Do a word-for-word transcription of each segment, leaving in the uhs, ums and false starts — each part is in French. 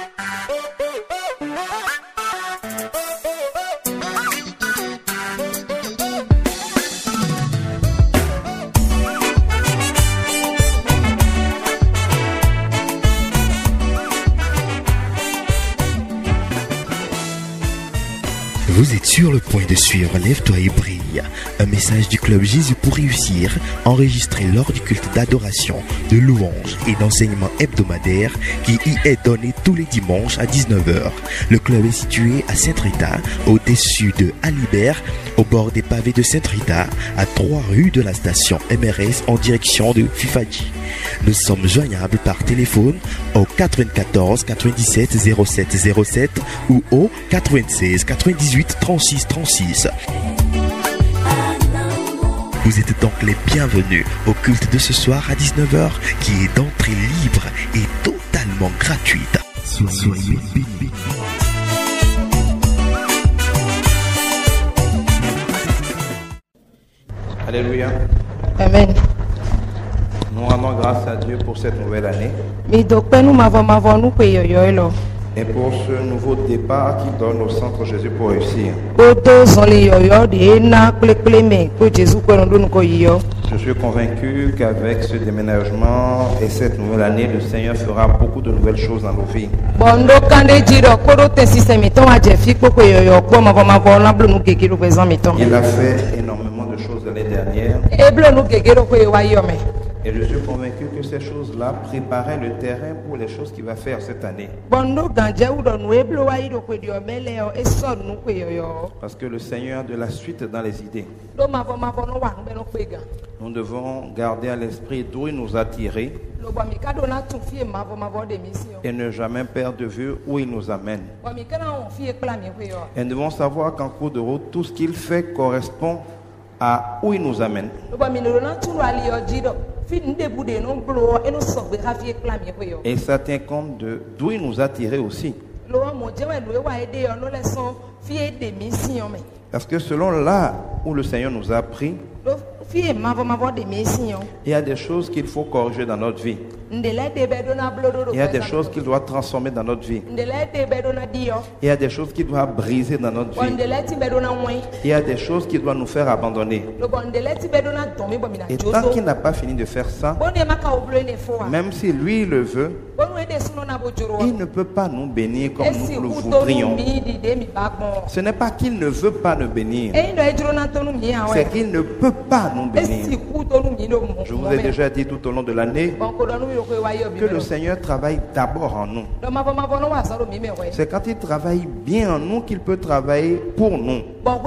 Vous êtes sur le point de suivre Lève-toi et brille, un message du Club Jésus pour réussir, enregistré lors du culte d'adoration, de louange et d'enseignement hebdomadaire qui y est donné tous les dimanches à dix-neuf heures. Le club est situé à Sainte-Rita, au-dessus de Alibert, au bord des pavés de Sainte-Rita, à trois rues de la station M R S en direction de Fifadji. Nous sommes joignables par téléphone au quatre-vingt-quatorze quatre-vingt-dix-sept zéro sept zéro sept ou au quatre-vingt-seize quatre-vingt-dix-huit trente-six trente-six. Vous êtes donc les bienvenus au culte de ce soir à dix-neuf heures qui est d'entrée libre et totalement gratuite. Soyez bénis. Alléluia. Amen. Nous rendons grâce à Dieu pour cette nouvelle année et pour ce nouveau départ qui donne au Centre Jésus pour réussir. Je suis convaincu qu'avec ce déménagement et cette nouvelle année, le Seigneur fera beaucoup de nouvelles choses dans nos vies. Il a fait énormément de choses l'année dernière. Et je suis convaincu que ces choses-là préparaient le terrain pour les choses qu'il va faire cette année. Parce que le Seigneur a de la suite dans les idées. Nous devons garder à l'esprit d'où il nous a tirés et ne jamais perdre de vue où il nous amène. Et nous devons savoir qu'en cours de route, tout ce qu'il fait correspond à où il nous amène. Et ça tient compte de d'où il nous a tirés aussi. Parce que selon là où le Seigneur nous a pris, il y a des choses qu'il faut corriger dans notre vie. Il y a des choses qu'il doit transformer dans notre vie. Il y a des choses qu'il doit briser dans notre vie. Il y a des choses qu'il doit nous faire abandonner. Et tant qu'il n'a pas fini de faire ça, même si lui le veut, il ne peut pas nous bénir comme nous le voudrions. Ce n'est pas qu'il ne veut pas nous bénir, c'est qu'il ne peut pas nous bénir. Je vous ai déjà dit tout au long de l'année que le Seigneur travaille d'abord en nous. C'est quand il travaille bien en nous qu'il peut travailler pour nous.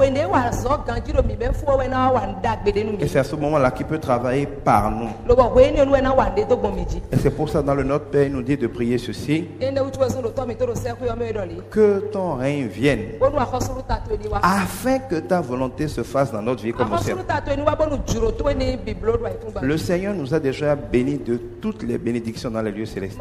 Et c'est à ce moment-là qu'il peut travailler par nous. Et c'est pour ça dans le Notre Père, il nous dit de prier ceci: que ton règne vienne, afin que ta volonté se fasse dans notre vie comme au ciel. Le Seigneur nous a déjà bénis de toutes les bénédictions dans les lieux célestes.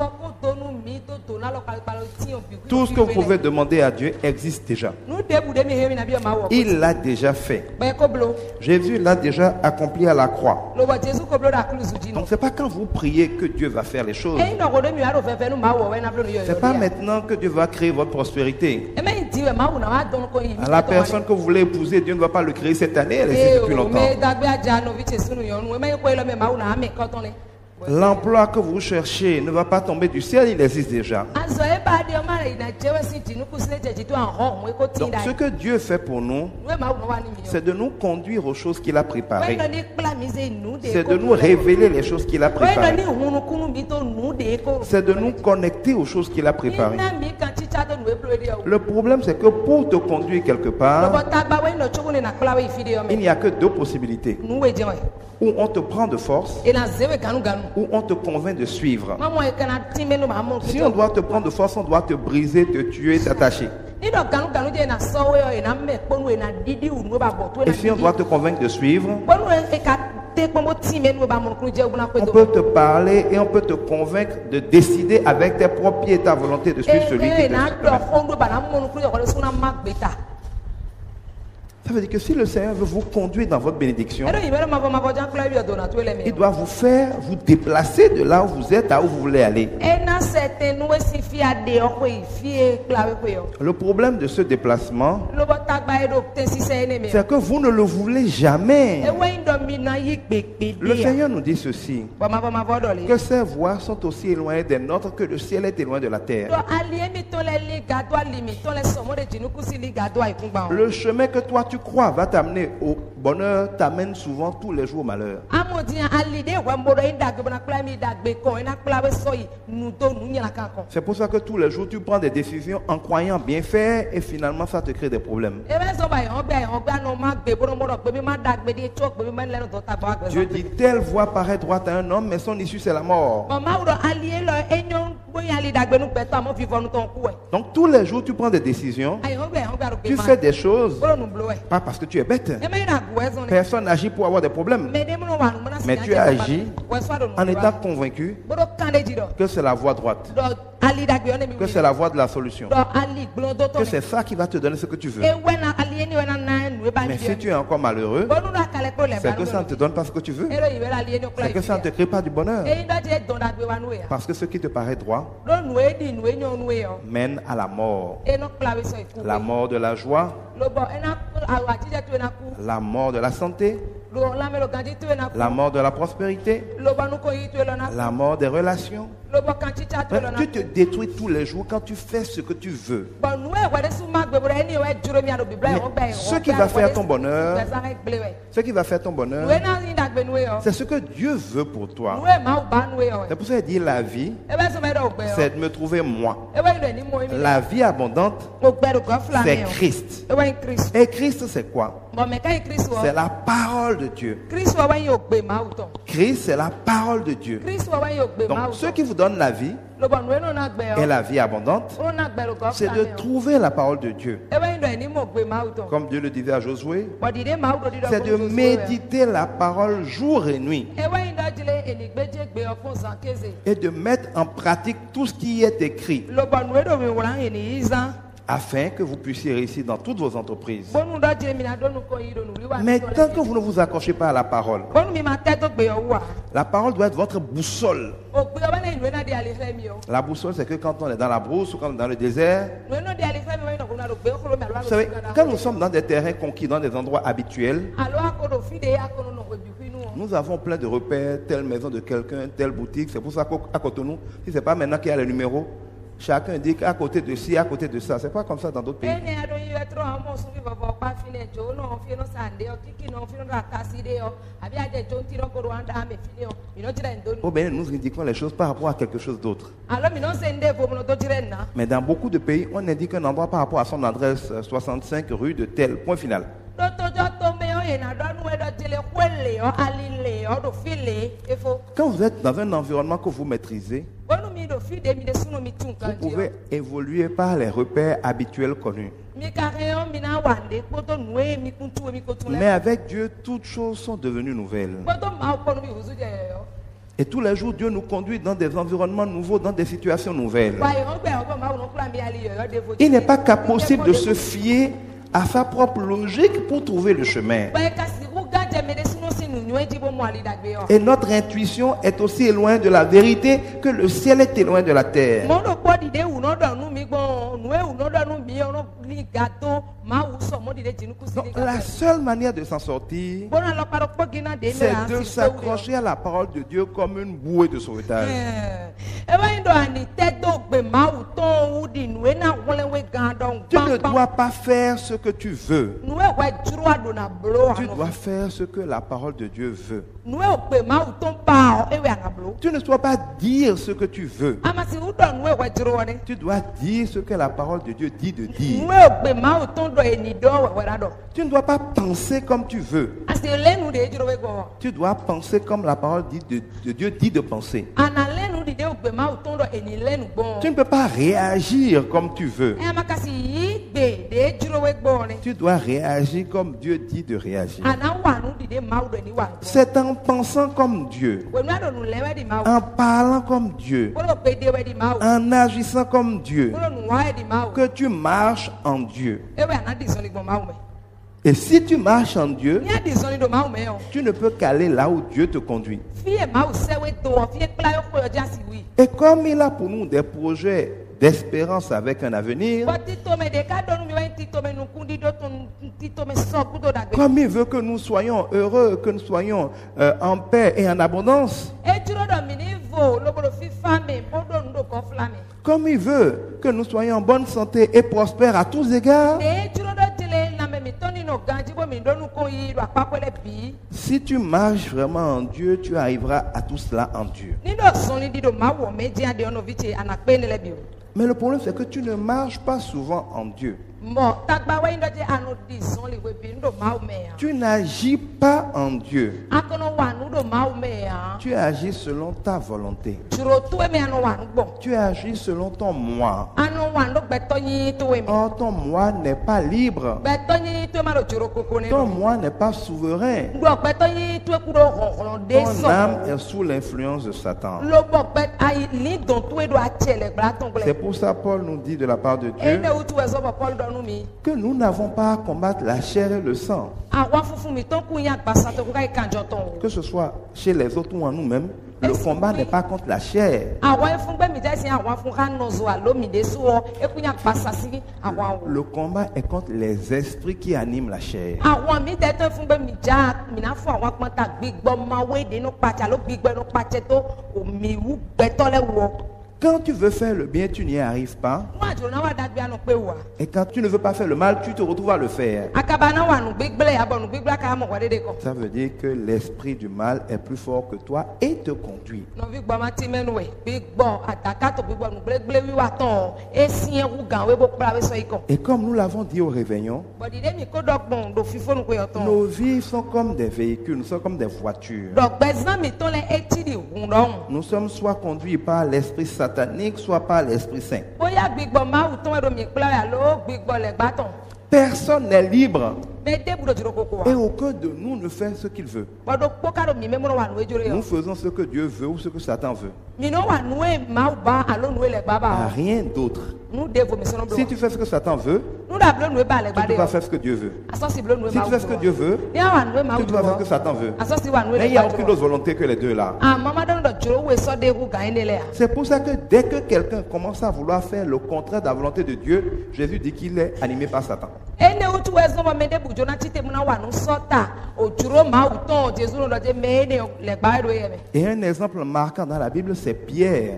Tout ce que vous pouvez demander à Dieu existe déjà. Il l'a déjà fait. Jésus l'a déjà accompli à la croix. Donc c'est pas quand vous priez que Dieu va faire les choses. C'est pas maintenant que Dieu va créer votre prospérité. À la personne que vous voulez épouser, Dieu ne va pas le créer cette année, elle existe depuis longtemps. L'emploi que vous cherchez ne va pas tomber du ciel, il existe déjà. Donc ce que Dieu fait pour nous, c'est de nous conduire aux choses qu'il a préparées. C'est de nous révéler les choses qu'il a préparées. C'est de nous connecter aux choses qu'il a préparées. Le problème, c'est que pour te conduire quelque part, il n'y a que deux possibilités. Ou on te prend de force, ou on te convainc de suivre. Si on doit te prendre de force, on doit te briser, te tuer, t'attacher. Et si on doit te convaincre de suivre, on peut te parler et on peut te convaincre de décider avec tes propres pieds et ta volonté de suivre celui qui te suit. Ça veut dire que si le Seigneur veut vous conduire dans votre bénédiction, il doit vous faire vous déplacer de là où vous êtes à où vous voulez aller. Le problème de ce déplacement, c'est que vous ne le voulez jamais. Le Seigneur nous dit ceci, que ses voies sont aussi éloignées des nôtres que le ciel est éloigné de la terre. Le chemin que toi tu crois va t'amener au bonheur t'amène souvent tous les jours au malheur. C'est pour ça que tous les jours tu prends des décisions en croyant bien faire et finalement ça te crée des problèmes. Dieu dit telle voie paraît droite à un homme mais son issue c'est la mort. Donc tous les jours tu prends des décisions, tu fais des choses, pas parce que tu es bête. Personne n'agit pour avoir des problèmes. Mais tu agis en étant convaincu que c'est la voie droite, que c'est la voie de la solution, que c'est ça qui va te donner ce que tu veux. Mais si tu es encore malheureux, c'est que ça ne te donne pas ce que tu veux. C'est que ça ne te crée pas du bonheur. Parce que ce qui te paraît droit mène à la mort. La mort de la joie, la mort de la santé, la mort de la prospérité, la mort des relations. Tu te détruis tous les jours quand tu fais ce que tu veux. Mais ce qui va faire ton bonheur, ce qui va faire ton bonheur, c'est ce que Dieu veut pour toi. C'est pour ça qu'il dit la vie, c'est de me trouver moi. La vie abondante, c'est Christ. Et Christ, c'est quoi? C'est la parole de Dieu. Christ, c'est la parole de Dieu. Donc, ce qui vous donne la vie et la vie abondante, c'est de trouver la parole de Dieu. Comme Dieu le disait à Josué, c'est de méditer la parole jour et nuit et de mettre en pratique tout ce qui est écrit, afin que vous puissiez réussir dans toutes vos entreprises. Mais tant que vous ne vous accrochez pas à la parole, la parole doit être votre boussole. La boussole, c'est que quand on est dans la brousse ou quand on est dans le désert, vous savez, quand nous sommes dans des terrains conquis, dans des endroits habituels, nous avons plein de repères, telle maison de quelqu'un, telle boutique. C'est pour ça qu'à côté de nous, si ce n'est pas maintenant qu'il y a les numéros, chacun dit qu'à côté de ci, à côté de ça. C'est pas comme ça dans d'autres pays. Au Bénin, nous indiquons les choses par rapport à quelque chose d'autre. Mais dans beaucoup de pays, on indique un endroit par rapport à son adresse soixante-cinq rue de tel, point final. Quand vous êtes dans un environnement que vous maîtrisez, vous pouvez évoluer par les repères habituels connus. Mais avec Dieu, toutes choses sont devenues nouvelles. Et tous les jours, Dieu nous conduit dans des environnements nouveaux, dans des situations nouvelles. Il n'est pas possible de se fier à sa propre logique pour trouver le chemin. Et notre intuition est aussi éloignée de la vérité que le ciel est éloigné de la terre. Donc, la seule manière de s'en sortir, c'est de s'accrocher à la parole de Dieu comme une bouée de sauvetage. Tu ne dois pas faire ce que tu veux. Tu dois faire ce que la parole de Dieu veut. Tu ne dois pas dire ce que tu veux. Tu dois dire ce que la parole de Dieu dit de dire. Tu ne dois pas penser comme tu veux. Tu dois penser comme la parole dit de, de Dieu dit de penser. Tu ne peux pas réagir comme tu veux. Tu dois réagir comme Dieu dit de réagir. C'est en pensant comme Dieu, en parlant comme Dieu, en agissant comme Dieu, que tu marches en Dieu. Et si tu marches en Dieu, tu ne peux qu'aller là où Dieu te conduit. Et comme il a pour nous des projets d'espérance avec un avenir, comme il veut que nous soyons heureux, que nous soyons euh, en paix et en abondance, comme il veut que nous soyons en bonne santé et prospères à tous égards, si tu marches vraiment en Dieu, tu arriveras à tout cela en Dieu. Mais le problème, c'est que tu ne marches pas souvent en Dieu. Tu n'agis pas en Dieu. Tu agis selon ta volonté. Tu agis selon ton moi. Or, ton moi n'est pas libre. Ton moi n'est pas souverain. Ton âme est sous l'influence de Satan. C'est pour ça que Paul nous dit de la part de Dieu que nous n'avons pas à combattre la chair et le sang. Que ce soit chez les autres ou en nous-mêmes, le combat n'est pas contre la chair. Le combat est contre les esprits qui animent la chair. Quand tu veux faire le bien, tu n'y arrives pas. Et quand tu ne veux pas faire le mal, tu te retrouves à le faire. Ça veut dire que l'esprit du mal est plus fort que toi et te conduit. Et comme nous l'avons dit au réveillon, nos vies sont comme des véhicules, nous sommes comme des voitures. Nous sommes soit conduits par l'esprit satanique, soit par l'Esprit Saint. Personne n'est libre. Et aucun de nous ne fait ce qu'il veut. Nous faisons ce que Dieu veut ou ce que Satan veut. Rien d'autre. Si tu fais ce que Satan veut, tu dois faire ce que Dieu veut. Si tu fais ce que Dieu veut, tu dois faire ce que Satan veut. Mais il n'y a aucune autre volonté que les deux là. C'est pour ça que dès que quelqu'un commence à vouloir faire le contraire de la volonté de Dieu, Jésus dit qu'il est animé par Satan. Et un exemple marquant dans la Bible, c'est Pierre.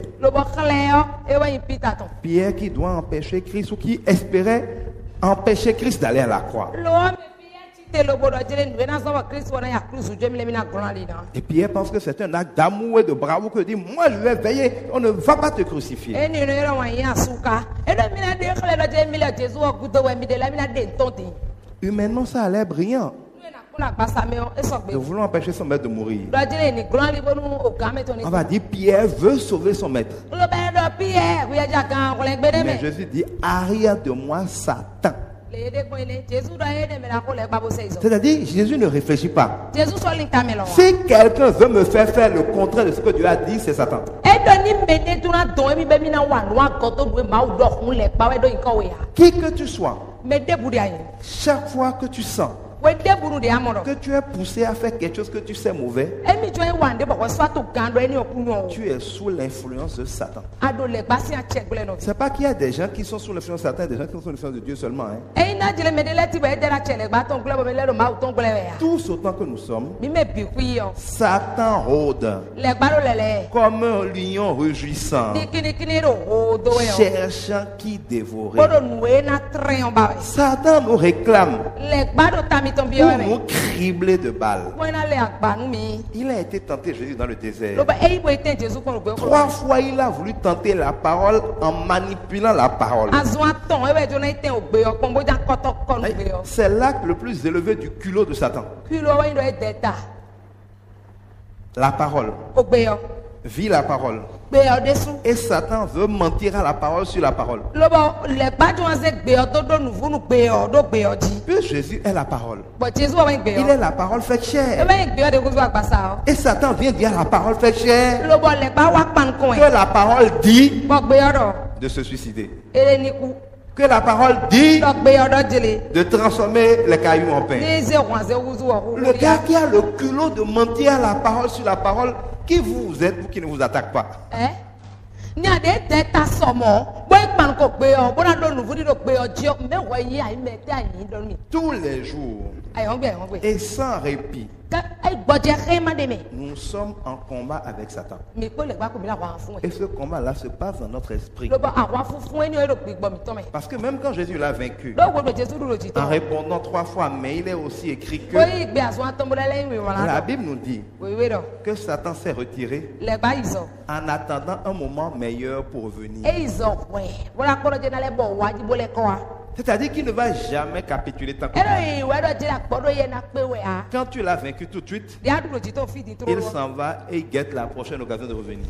Pierre qui doit empêcher Christ ou qui espérait empêcher Christ d'aller à la croix. Et Pierre pense que c'est un acte d'amour et de bravoure que dit, moi je vais veiller, on ne va pas te crucifier. Humainement, ça a l'air brillant. Nous voulons empêcher son maître de mourir. On va dire, Pierre veut sauver son maître. Mais Jésus dit, arrière de moi, Satan. C'est-à-dire, Jésus ne réfléchit pas. Si quelqu'un veut me faire faire le contraire de ce que Dieu a dit, c'est Satan. Qui que tu sois, chaque fois que tu sens que tu es poussé à faire quelque chose que tu sais mauvais, tu es sous l'influence de Satan. C'est pas qu'il y a des gens qui sont sous l'influence de Satan et des gens qui sont sous l'influence de Dieu seulement. Hein. Tous autant que nous sommes, Satan rôde comme un lion rugissant, cherchant qui dévorer. Satan nous réclame pour nous cribler de balles. Il a été tenté, Jésus, dans le désert. Trois fois, il a voulu tenter la parole en manipulant la parole. C'est l'acte le plus élevé du culot de Satan. La parole. Vit la parole. Et Satan veut mentir à la parole sur la parole. Puis Jésus est la parole. Il est la parole faite chair. Et Satan vient dire à la parole faite chair que la parole dit de se suicider. que la parole dit de transformer les cailloux en pain. Le gars qui a le culot de mentir à la parole sur la parole, qui vous êtes, vous qui ne vous attaque pas? Eh? Tous les jours et sans répit, nous sommes en combat avec Satan. Et ce combat-là se passe dans notre esprit. Parce que même quand Jésus l'a vaincu, en répondant trois fois, mais il est aussi écrit que la Bible nous dit que Satan s'est retiré en attendant un moment meilleur pour venir. C'est-à-dire qu'il ne va jamais capituler tant que quand tu l'as vaincu tout de suite, il s'en va et il guette la prochaine occasion de revenir.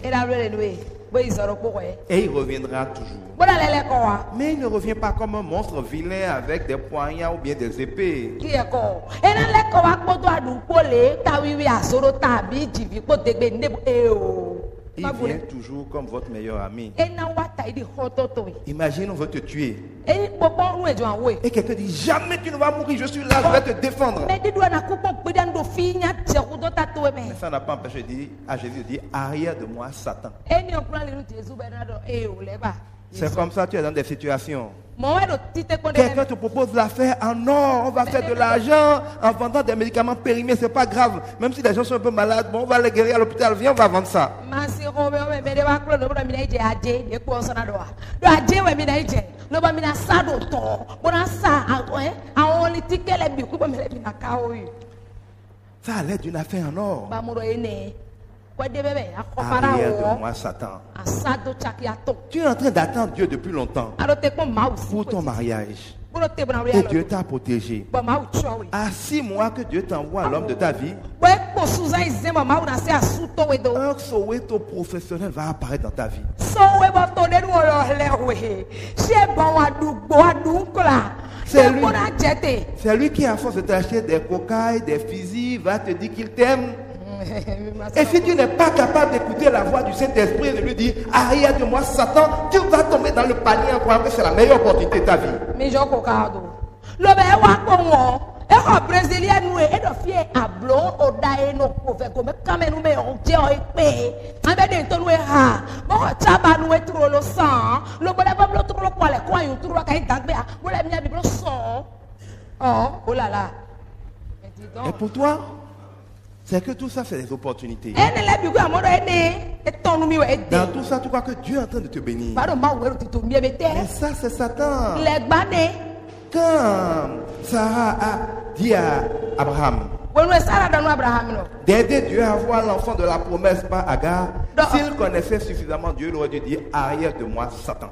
Et il reviendra toujours. Mais il ne revient pas comme un monstre vilain avec des poignards ou bien des épées. Il vient toujours comme votre meilleur ami. Imagine, on veut te tuer. Et quelqu'un dit, jamais tu ne vas mourir, je suis là, je vais te défendre. Mais ça n'a pas empêché à Jésus de dire, arrière de moi, Satan. C'est comme ça, tu es dans des situations. Quelqu'un te propose l'affaire en or, on va faire de l'argent en vendant des médicaments périmés, c'est pas grave. Même si les gens sont un peu malades, bon, on va les guérir à l'hôpital, viens, on va vendre ça. Ça a l'air d'une affaire en or. Arrière de moi, Satan. Tu es en train d'attendre Dieu depuis longtemps pour ton mariage. Et Dieu t'a protégé. À six mois que Dieu t'envoie l'homme de ta vie, un Soweto professionnel va apparaître dans ta vie. C'est lui, c'est lui qui, à force de t'acheter des cocailles, des fusils, va te dire qu'il t'aime. Et si tu n'es pas capable d'écouter la voix du Saint-Esprit et de lui dire, arrière de moi, Satan, tu vas tomber dans le panier en croyant que c'est la meilleure opportunité de ta vie. Mais je Et pour toi, c'est que tout ça, c'est des opportunités. Dans tout ça, tu crois que Dieu est en train de te bénir. Mais ça, c'est Satan. Quand Sarah a dit à Abraham d'aider Dieu à avoir l'enfant de la promesse par Agar, s'il connaissait suffisamment Dieu, il aurait dû dire, arrière de moi, Satan.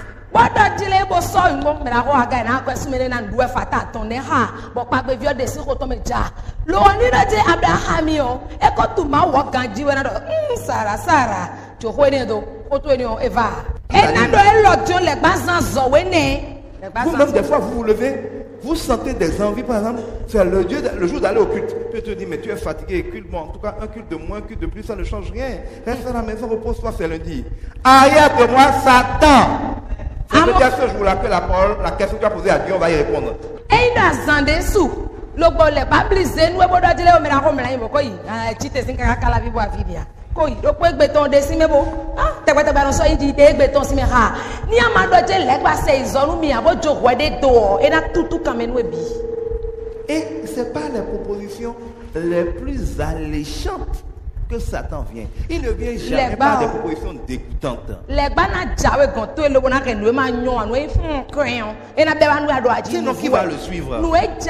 Vous-même, des fois, vous vous levez, vous sentez des envies, par exemple, c'est le, Dieu, le jour d'aller au culte. Tu te dis, mais tu es fatigué, culte, bon, en tout cas, un culte de moins, un culte de plus, ça ne change rien. Reste à la maison, repose-toi, c'est lundi. Arrière de moi, Satan. C'est peut-être ce jour-là que la parole, la question que tu as posée à Dieu, on va y répondre. Et ce n'est pas les propositions les plus alléchantes que Satan vient. Il ne vient jamais par des propositions dégoûtantes. Sinon, qui va le suivre?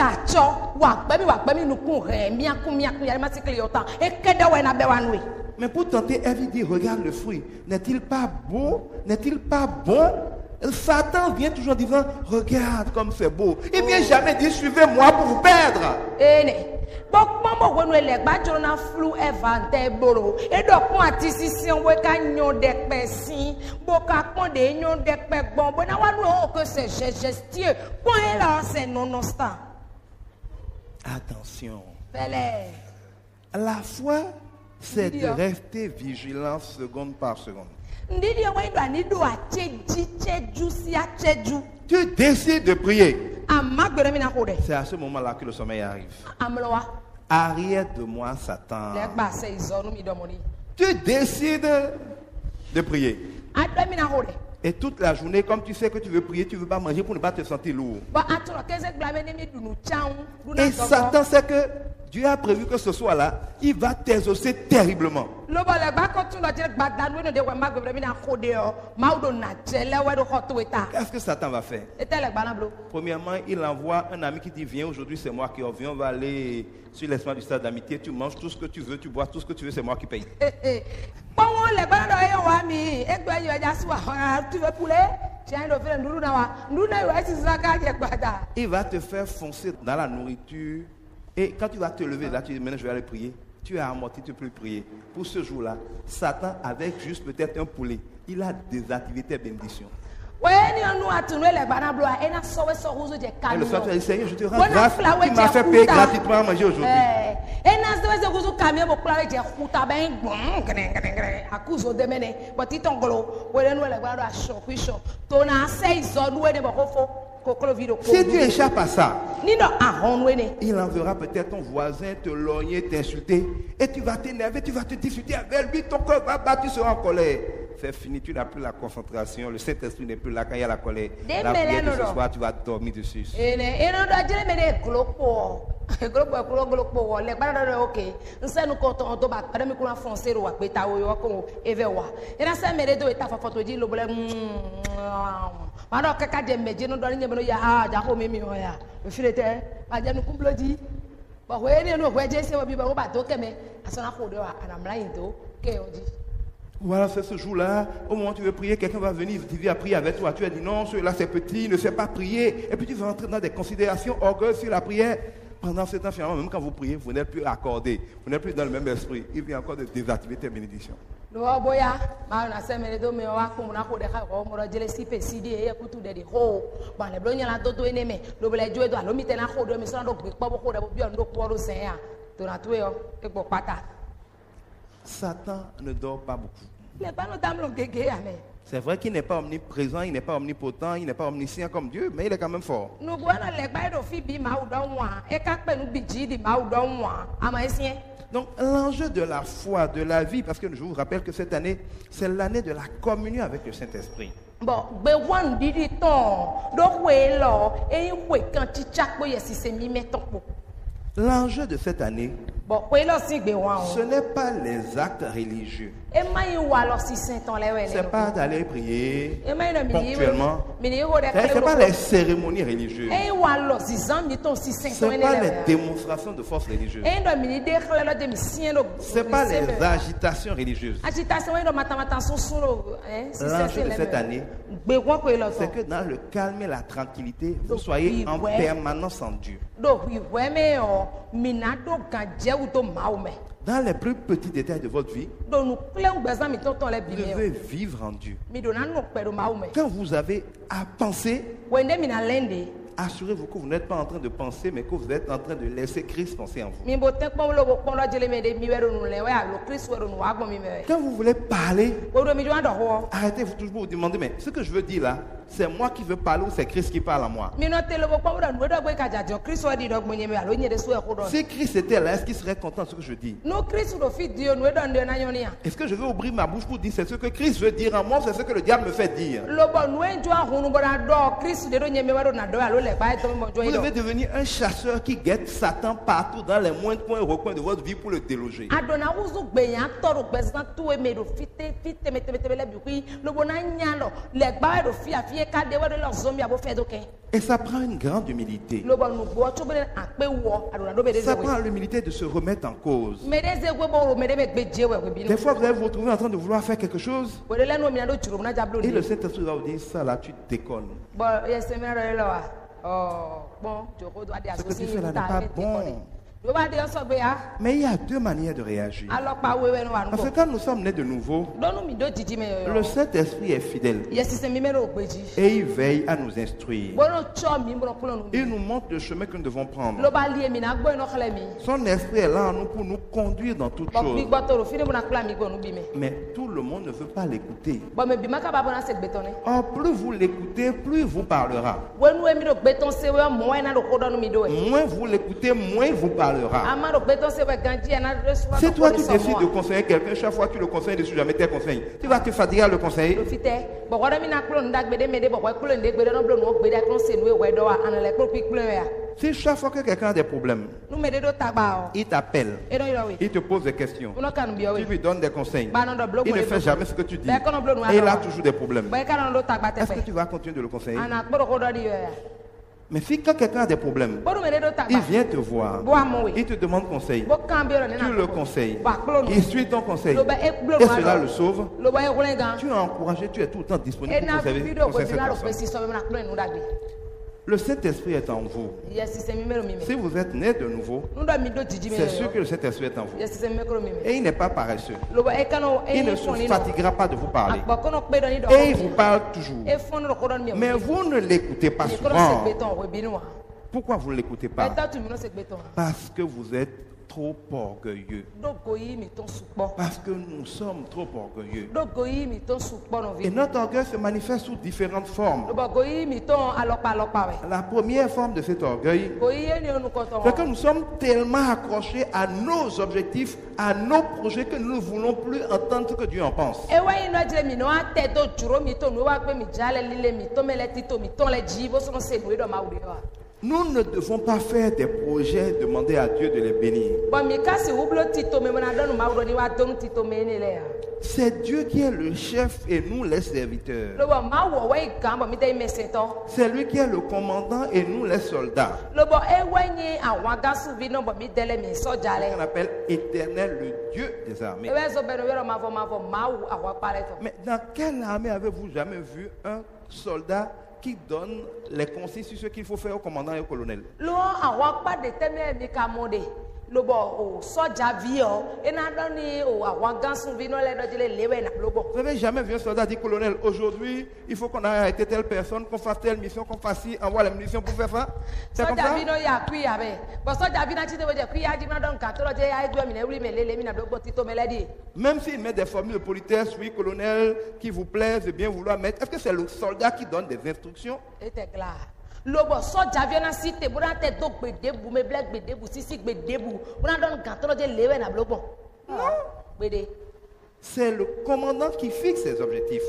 Mais pour tenter, elle dit, regarde le fruit. N'est-il pas beau? N'est-il pas bon? Satan vient toujours en disant, regarde comme c'est beau. Il ne vient jamais dire, suivez-moi pour vous perdre. Attention. La foi, c'est de rester vigilant seconde par seconde. Tu décides de prier. C'est à ce moment-là que le sommeil arrive. Arrière de moi, Satan. Tu décides de prier. Et toute la journée, comme tu sais que tu veux prier, tu ne veux pas manger pour ne pas te sentir lourd. Et Satan sait que Dieu a prévu que ce soir-là, il va t'exaucer terriblement. Qu'est-ce que Satan va faire? Premièrement, il envoie un ami qui dit: viens, aujourd'hui c'est moi qui reviens, on va aller sur l'espace du stade d'amitié, tu manges tout ce que tu veux, tu bois tout ce que tu veux, c'est moi qui paye. Il va te faire foncer dans la nourriture. Et quand tu vas te lever là, tu dis: maintenant je vais aller prier. Tu as amorti, tu ne peux plus prier. Pour ce jour-là, Satan, avec juste peut-être un poulet, il a désactivé tes bénédictions. Et le soir, tu as dit: Seigneur, je te rends grâce, tu m'as fait payer gratuitement à manger aujourd'hui. Si tu échappes à ça, il enverra peut-être ton voisin te lorgner, t'insulter, et tu vas t'énerver, tu vas te discuter avec lui, ton corps va battre, tu seras en colère. C'est fini, tu n'as plus la concentration, le Saint-Esprit n'est plus là quand il y a la colère. La prière de ce soir, tu vas dormir dessus. Voilà, c'est ce jour-là, au moment où tu veux prier, quelqu'un va venir, il va prier avec toi. Tu as dit: non, celui-là c'est petit, il ne sait pas prier. Et puis tu vas entrer dans des considérations orgueilleuses sur la prière. Pendant ce temps, finalement, même quand vous priez, vous n'êtes plus accordé, vous n'êtes plus dans le même esprit. Il vient encore de désactiver tes bénédictions. Satan ne dort pas beaucoup. C'est vrai qu'il n'est pas omniprésent, il n'est pas omnipotent, il n'est pas omniscient comme Dieu, mais il est quand même fort. Donc l'enjeu de la foi, de la vie, parce que je vous rappelle que cette année, c'est l'année de la communion avec le Saint-Esprit. L'enjeu de cette année, ce n'est pas les actes religieux. Ce n'est pas d'aller prier ponctuellement. Ce n'est pas les cérémonies religieuses. Ce n'est pas les démonstrations de force religieuse. Ce n'est pas les agitations religieuses. L'enjeu de cette année, c'est que dans le calme et la tranquillité, vous soyez en permanence en Dieu. Dans les plus petits détails de votre vie, vous devez vivre en Dieu. Quand vous avez à penser, assurez-vous que vous n'êtes pas en train de penser, mais que vous êtes en train de laisser Christ penser en vous. Quand vous voulez parler, arrêtez-vous toujours vous demander: mais ce que je veux dire là, c'est moi qui veux parler ou c'est Christ qui parle à moi? Si Christ était là, est-ce qu'il serait content de ce que je dis? Est-ce que je veux ouvrir ma bouche pour dire c'est ce que Christ veut dire en moi ou c'est ce que le diable me fait dire? Vous devez devenir un chasseur qui guette Satan partout dans les moindres coins et recoins de votre vie pour le déloger. Et ça prend une grande humilité. Ça prend l'humilité de se remettre en cause. Des fois, vous allez vous retrouver en train de vouloir faire quelque chose. Et le Saint-Esprit va vous dire: ça là, tu déconnes. Ce que tu fais là n'est pas bon. Mais il y a deux manières de réagir. Parce que quand nous sommes nés de nouveau, le Saint-Esprit est fidèle. Et il veille à nous instruire. Il nous montre le chemin que nous devons prendre. Son esprit est là en nous pour nous conduire dans toutes choses. Mais tout le monde ne veut pas l'écouter. Or, plus vous l'écoutez, plus il vous parlera. Moins vous l'écoutez, moins il vous parlera. Si toi tu décides de conseiller quelqu'un, chaque fois que tu le conseilles, ne suis jamais tes conseils, tu vas te fatiguer à le conseiller. Si chaque fois que quelqu'un a des problèmes, il t'appelle, il te pose des questions, tu lui donnes des conseils, il ne fait jamais ce que tu dis, et il a toujours des problèmes, est-ce que tu vas continuer de le conseiller? Mais si quand quelqu'un a des problèmes, il vient te voir, il te demande conseil, tu le conseilles, il suit ton conseil, et cela le sauve, tu es encouragé, tu es tout le temps disponible pour conseiller cette personne. Le Saint-Esprit est en vous. Si vous êtes né de nouveau, c'est sûr que le Saint-Esprit est en vous. Et il n'est pas paresseux. Il ne se fatiguera pas de vous parler. Et il vous parle toujours. Mais vous ne l'écoutez pas souvent. Pourquoi vous ne l'écoutez pas? Parce que vous êtes trop orgueilleux. Parce que nous sommes trop orgueilleux. Et notre orgueil se manifeste sous différentes formes. La première forme de cet orgueil, c'est que nous sommes tellement accrochés à nos objectifs, à nos projets, que nous ne voulons plus entendre ce que Dieu en pense. Nous ne devons pas faire des projets, demander à Dieu de les bénir. C'est Dieu qui est le chef et nous les serviteurs. C'est lui qui est le commandant et nous les soldats. On appelle Éternel le Dieu des armées. Mais dans quelle armée avez-vous jamais vu un soldat qui donne les consignes sur ce qu'il faut faire au commandant et au colonel? Vous n'avez jamais vu un soldat dire, colonel, aujourd'hui, il faut qu'on ait arrêté telle personne, qu'on fasse telle mission, qu'on fasse ci, envoie les munitions pour faire ça? C'est comme ça? Même s'il met des formules de politesse, oui, colonel, qui vous plaisent, de bien vouloir mettre, est-ce que c'est le soldat qui donne des instructions? Lobo soja viona site buna te do gbede bu me black gbede bu sisi gbede bu buna don gantoro de lewe na blobo. Non, gbede. C'est le commandant qui fixe ses objectifs.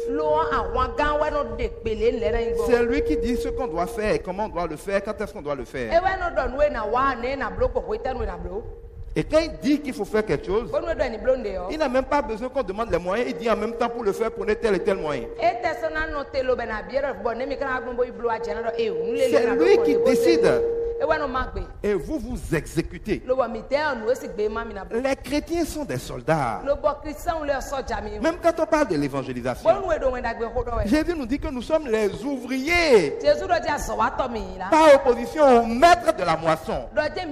C'est lui qui dit ce qu'on doit faire et comment on doit le faire, quand est-ce qu'on doit le faire. Et quand il dit qu'il faut faire quelque chose, il n'a même pas besoin qu'on demande les moyens. Il dit en même temps, pour le faire, prenez tel et tel moyen. C'est lui qui décide. Et vous vous exécutez. Les chrétiens sont des soldats. Même quand on parle de l'évangélisation, Jésus nous dit que nous sommes les ouvriers, par opposition au maître de la moisson.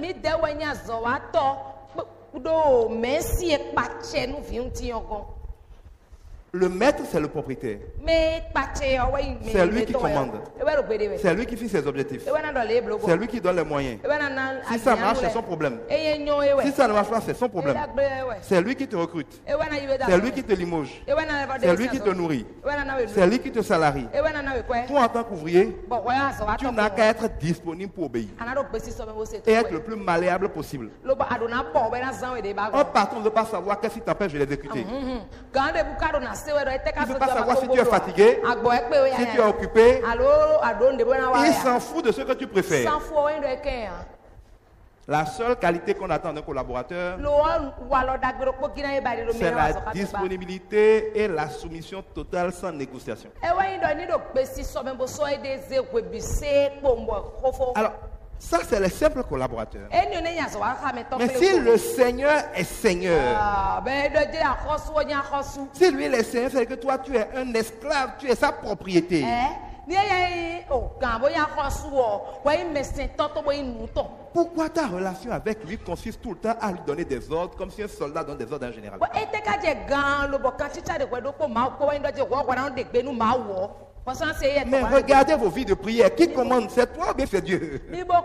Le maître, c'est le propriétaire. C'est lui qui commande. C'est lui qui fixe ses objectifs. C'est lui qui donne les moyens. Si ça marche, c'est son problème. Si ça ne marche pas, c'est son problème. C'est lui qui te recrute. C'est lui qui te limoge. C'est lui qui te nourrit. C'est lui qui te salarie. Toi, en tant qu'ouvrier, tu n'as qu'à être disponible pour obéir et être le plus malléable possible. Un patron ne veut pas savoir qu'est-ce qui t'empêche de l'exécuter. Il ne veut pas savoir si tu es fatigué, si tu es occupé. Il s'en fout de ce que tu préfères. La seule qualité qu'on attend d'un collaborateur, c'est la disponibilité et la soumission totale sans négociation. Alors, ça, c'est les simples collaborateurs. Mais si le Seigneur est Seigneur, si lui est Seigneur, c'est que toi, tu es un esclave, tu es sa propriété. Pourquoi ta relation avec lui consiste tout le temps à lui donner des ordres comme si un soldat donne des ordres à un général? Mais regardez vos vies de prière. Qui commande? C'est toi ou bien c'est Dieu?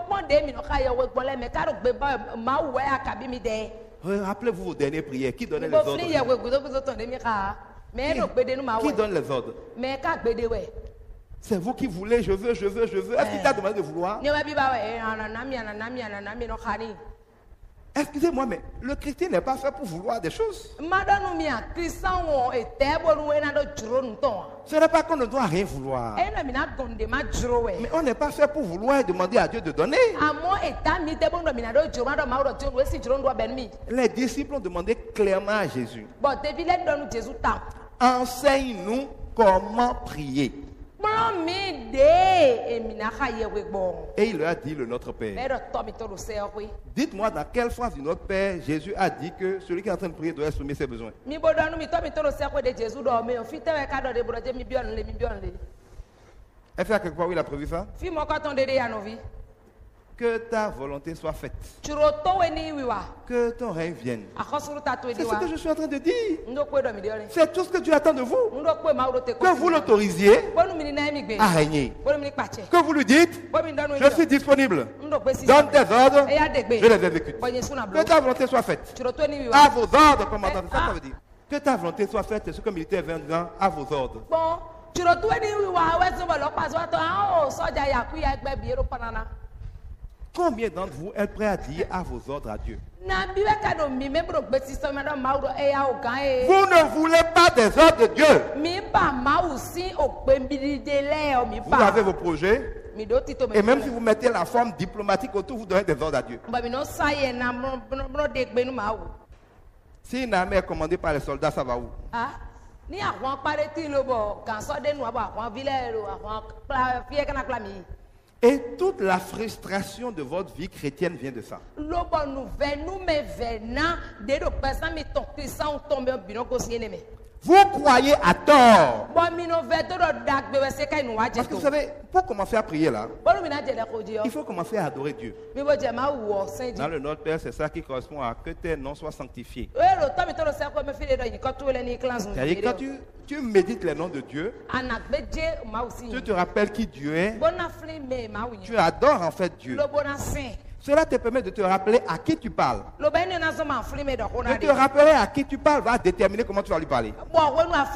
Rappelez-vous vos dernières prières. Qui donnait les ordres? Qui, qui donne les ordres? C'est vous qui voulez, je veux, je veux, je veux. Est-ce qu'il t'a demandé de vouloir? Excusez-moi, mais le chrétien n'est pas fait pour vouloir des choses. Ce n'est pas qu'on ne doit rien vouloir. Mais on n'est pas fait pour vouloir et demander à Dieu de donner. Les disciples ont demandé clairement à Jésus: enseigne-nous comment prier. Et il leur a dit le Notre Père. Dites-moi dans quelle phrase du Notre Père Jésus a dit que celui qui est en train de prier doit exprimer ses besoins. Est-ce qu'il y a quelque part où il a prévu ça? Que ta volonté soit faite. Que ton règne vienne. C'est ce que je suis en train de dire. C'est tout ce que Dieu attend de vous. Que vous l'autorisiez à régner. Que vous lui dites: je suis disponible. Donne tes ordres, je les exécute. Que ta volonté soit faite. À vos ordres, commandant. C'est ça que ça veut dire. Que ta volonté soit faite, c'est ce que le militaire vient de dire, à vos ordres. Combien d'entre vous êtes prêts à dire à vos ordres à Dieu? Vous ne voulez pas des ordres de Dieu. Vous avez vos projets. Et même si vous mettez la forme diplomatique autour, vous donnez des ordres à Dieu. Si une armée est commandée par les soldats, ça va où? Et toute la frustration de votre vie chrétienne vient de ça. Vous croyez à tort. Parce que vous savez, pour commencer à prier là, il faut commencer à adorer Dieu. Dans le Notre Père, c'est ça qui correspond à que tes noms soient sanctifiés. C'est-à-dire quand tu, tu médites les noms de Dieu, tu te rappelles qui Dieu est, tu adores en fait Dieu. Cela te permet de te rappeler à qui tu parles. De te rappeler à qui tu parles va déterminer comment tu vas lui parler. Quand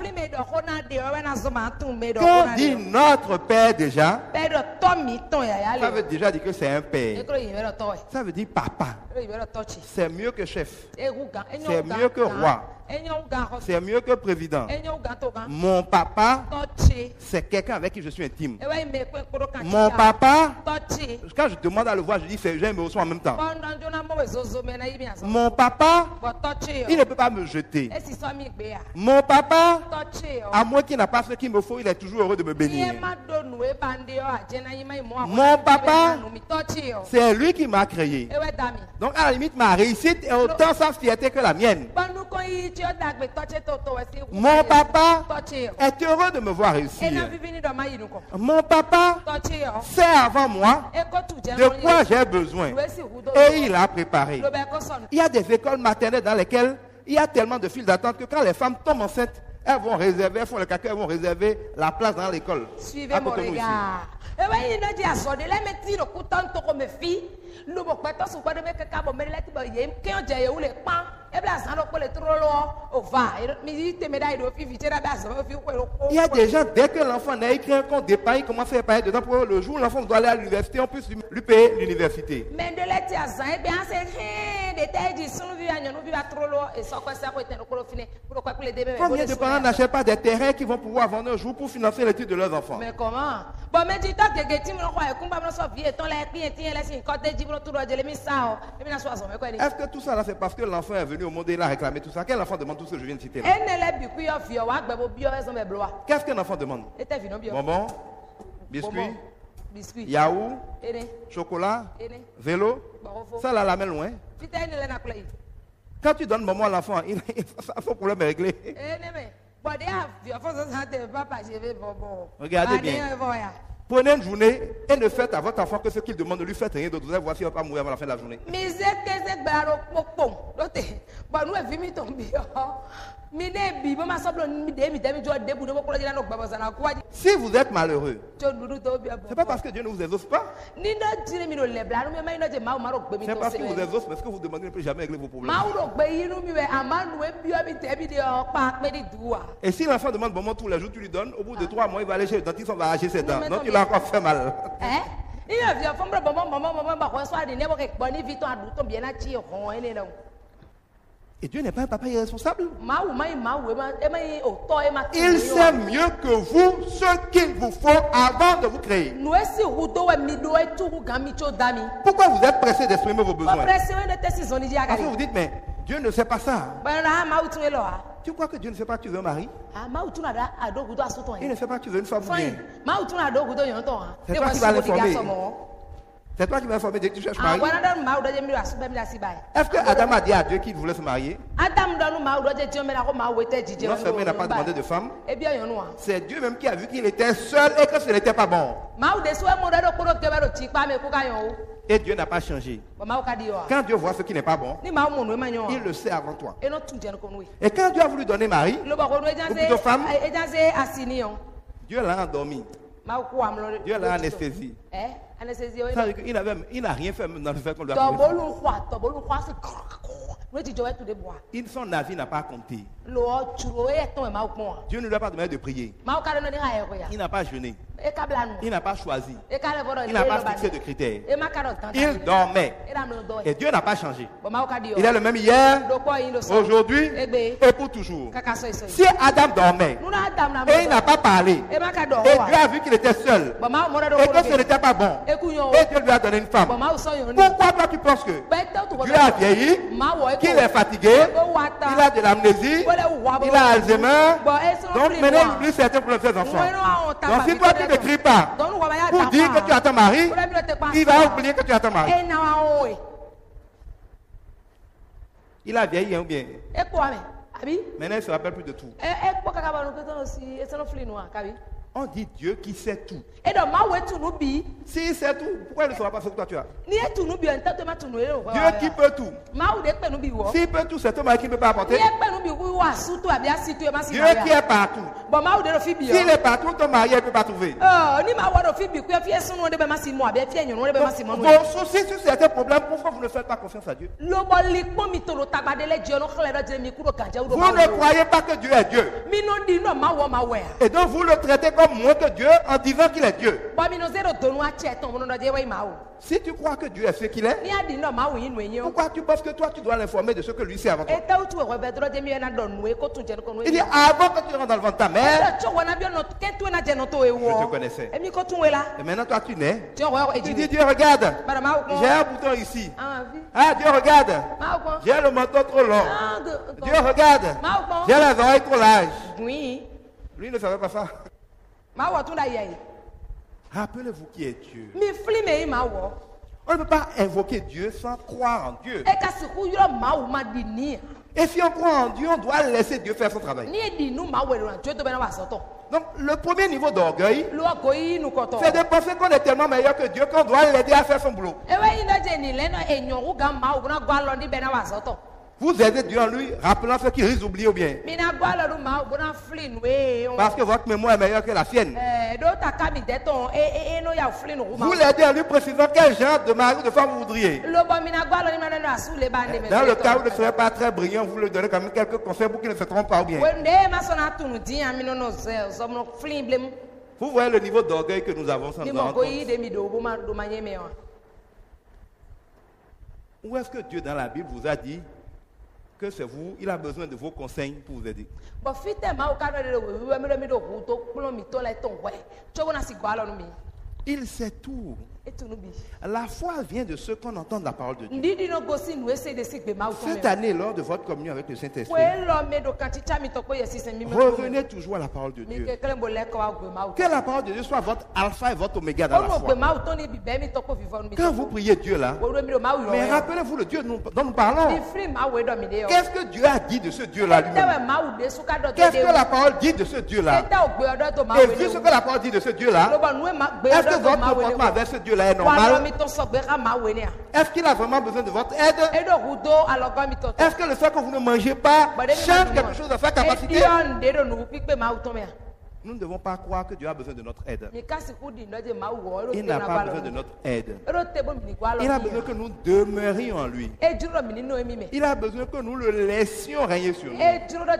on dit notre Père déjà, ça veut déjà dire que c'est un père. Ça veut dire papa. C'est mieux que chef. C'est mieux que roi. C'est mieux que président. Mon papa, c'est quelqu'un avec qui je suis intime. Mon papa, quand je demande à le voir, je dis c'est j'aime aussi en même temps. Mon papa, il ne peut pas me jeter. Mon papa, à moi qui n'a pas ce qu'il me faut, il est toujours heureux de me bénir. Mon papa, c'est lui qui m'a créé. Donc à la limite, ma réussite est autant sa fierté que la mienne. Mon papa est heureux de me voir réussir. Mon papa sait avant moi de quoi j'ai besoin. Et il a préparé. Il y a des écoles maternelles dans lesquelles il y a tellement de files d'attente que quand les femmes tombent enceintes, elles vont réserver, elles font le caca, elles vont réserver la place dans l'école. Suivez mon regard. Il y a des gens, dès que l'enfant naît, il crée un compte d'épargne, il commence à épargner dedans pour le jour où l'enfant doit aller à l'université, on puisse lui payer l'université. Combien de parents n'achètent pas des terrains qui vont pouvoir vendre un jour pour financer l'étude de leurs enfants? Mais comment? Est-ce que tout ça là c'est parce que l'enfant est venu au monde et il a réclamé tout ça? Quel enfant demande tout ce que je viens de citer là? Qu'est-ce qu'un enfant demande? Bonbon, biscuit, yaourt, chocolat, vélo. Ça là l'amène loin. Quand tu donnes bonbon à l'enfant, son problème est réglé. Regardez bien. Prenez une journée et ne faites à votre enfant que ce qu'il demande, ne lui faites rien d'autre. Vous allez voir s'il ne va pas mourir avant la fin de la journée. Si vous êtes malheureux, ce n'est pas parce que Dieu ne vous exauce pas. C'est parce que vous exauce, parce que vous demandez ne peut jamais régler vos problèmes. Et si l'enfant demande bon tous les jours, tu lui donnes, au bout de trois mois, il va aller chez le dentiste, on va arracher ses dents. Donc il a encore fait mal. Et Dieu n'est pas un papa irresponsable. Il sait mieux que vous ce qu'il vous faut avant de vous créer. Pourquoi vous êtes pressé d'exprimer vos besoins? Parce que vous dites, mais Dieu ne sait pas ça. Tu crois que Dieu ne sait pas que tu veux un mari? Il ne sait pas que tu veux une femme bien. C'est toi qui vas l'informer. C'est toi qui vas informer dès que tu cherches mari. Est-ce que Adam a dit à Dieu qu'il voulait se marier? Non seulement il n'a pas demandé de femme, c'est Dieu même qui a vu qu'il était seul et que ce n'était pas bon. Et Dieu n'a pas changé. Quand Dieu voit ce qui n'est pas bon, il le sait avant toi. Et quand Dieu a voulu donner mari, ou plutôt femme, Dieu l'a endormi. Dieu l'a anesthésie. Il n'a rien fait dans le fait qu'on lui a fait. Son avis n'a pas compté. Dieu ne lui a pas demandé de prier. Il n'a pas jeûné. Il n'a pas choisi. Il n'a pas fixé de critères. Il dormait. Et Dieu n'a pas changé. Il est le même hier, aujourd'hui et pour toujours. Si Adam dormait et il n'a pas parlé, et Dieu a vu qu'il était seul et que ce n'était pas bon, et Dieu lui a donné une femme, pourquoi toi tu penses que Dieu a vieilli, qu'il est fatigué, il a de l'amnésie, il a Alzheimer, donc maintenant il oublie certains problèmes de ses enfants. Donc si toi tu ne cries pas pour dire que tu as ton mari, il va oublier que tu as ton mari. Il a vieilli ou bien? Maintenant il ne se rappelle plus de tout. On dit Dieu qui sait tout. S'il sait tout, pourquoi il ne saura pas ce que toi tu as? Dieu qui peut tout. S'il peut tout, c'est ton mari qui ne peut pas apporter. Dieu qui est partout. S'il est partout, ton mari ne peut pas trouver. Vos soucis sur certains problèmes, pourquoi vous ne faites pas confiance à Dieu? Vous ne croyez pas que Dieu est Dieu. Et donc vous le traitez comme moins que Dieu en disant qu'il est Dieu. Si tu crois que Dieu est ce qu'il est, pourquoi tu penses que toi tu dois l'informer de ce que lui sait avant toi? Il dit avant que tu rentres dans le ventre de ta mère, je te connaissais. Et maintenant toi tu nais. Tu dis Dieu regarde, j'ai un bouton ici. Ah Dieu regarde, j'ai le menton trop long. Dieu regarde, j'ai les oreilles trop larges. Lui ne savait pas ça. Rappelez-vous qui est Dieu. On ne peut pas invoquer Dieu sans croire en Dieu. Et si on croit en Dieu, on doit laisser Dieu faire son travail. Donc le premier niveau d'orgueil, c'est de penser qu'on est tellement meilleur que Dieu qu'on doit l'aider à faire son boulot. Vous aidez Dieu en lui, rappelant ce qu'il risque d'oublier ou bien. Parce que votre mémoire est meilleure que la sienne. Vous l'aidez en lui précisant quel genre de mari ou de femme vous voudriez. Dans le cas où il ne serait pas très brillant, vous lui donnez quand même quelques conseils pour qu'il ne se trompe pas ou bien. Vous voyez le niveau d'orgueil que nous avons sans nous rendre compte. Où est-ce que Dieu dans la Bible vous a dit que c'est vous, il a besoin de vos conseils pour vous aider? Il sait tout. La foi vient de ce qu'on entend de la parole de Dieu. Cette année, lors de votre communion avec le Saint-Esprit, revenez toujours à la parole de Dieu. Que la parole de Dieu soit votre alpha et votre oméga dans la foi. Quand vous priez Dieu là, mais rappelez-vous le Dieu dont nous parlons. Qu'est-ce que Dieu a dit de ce Dieu-là lui-même? Qu'est-ce que la parole dit de ce Dieu-là? Et vu ce que la parole dit de ce Dieu-là, est-ce que votre comportement avec ce Dieu-là est normal? Est-ce qu'il a vraiment besoin de votre aide? Est-ce que le fait que vous ne mangez pas change quelque chose à sa capacité? Nous ne devons pas croire que Dieu a besoin de notre aide. Il n'a pas besoin de notre aide. Il a besoin que nous demeurions en lui. Il a besoin que nous le laissions régner sur nous.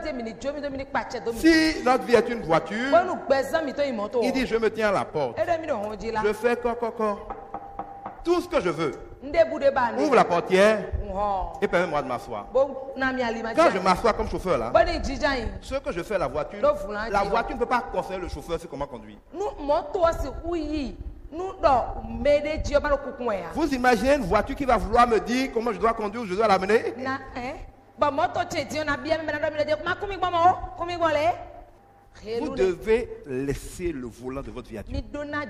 Si notre vie est une voiture, il dit je me tiens à la porte. Je fais corps, corps, corps. Tout ce que je veux. Ouvre la portière et permets-moi de m'asseoir. Quand je m'assois comme chauffeur là, ce que je fais à la voiture, la voiture ne peut pas conseiller le chauffeur sur comment conduire. Vous imaginez une voiture qui va vouloir me dire comment je dois conduire ou je dois l'amener? Vous devez laisser le volant de votre voiture.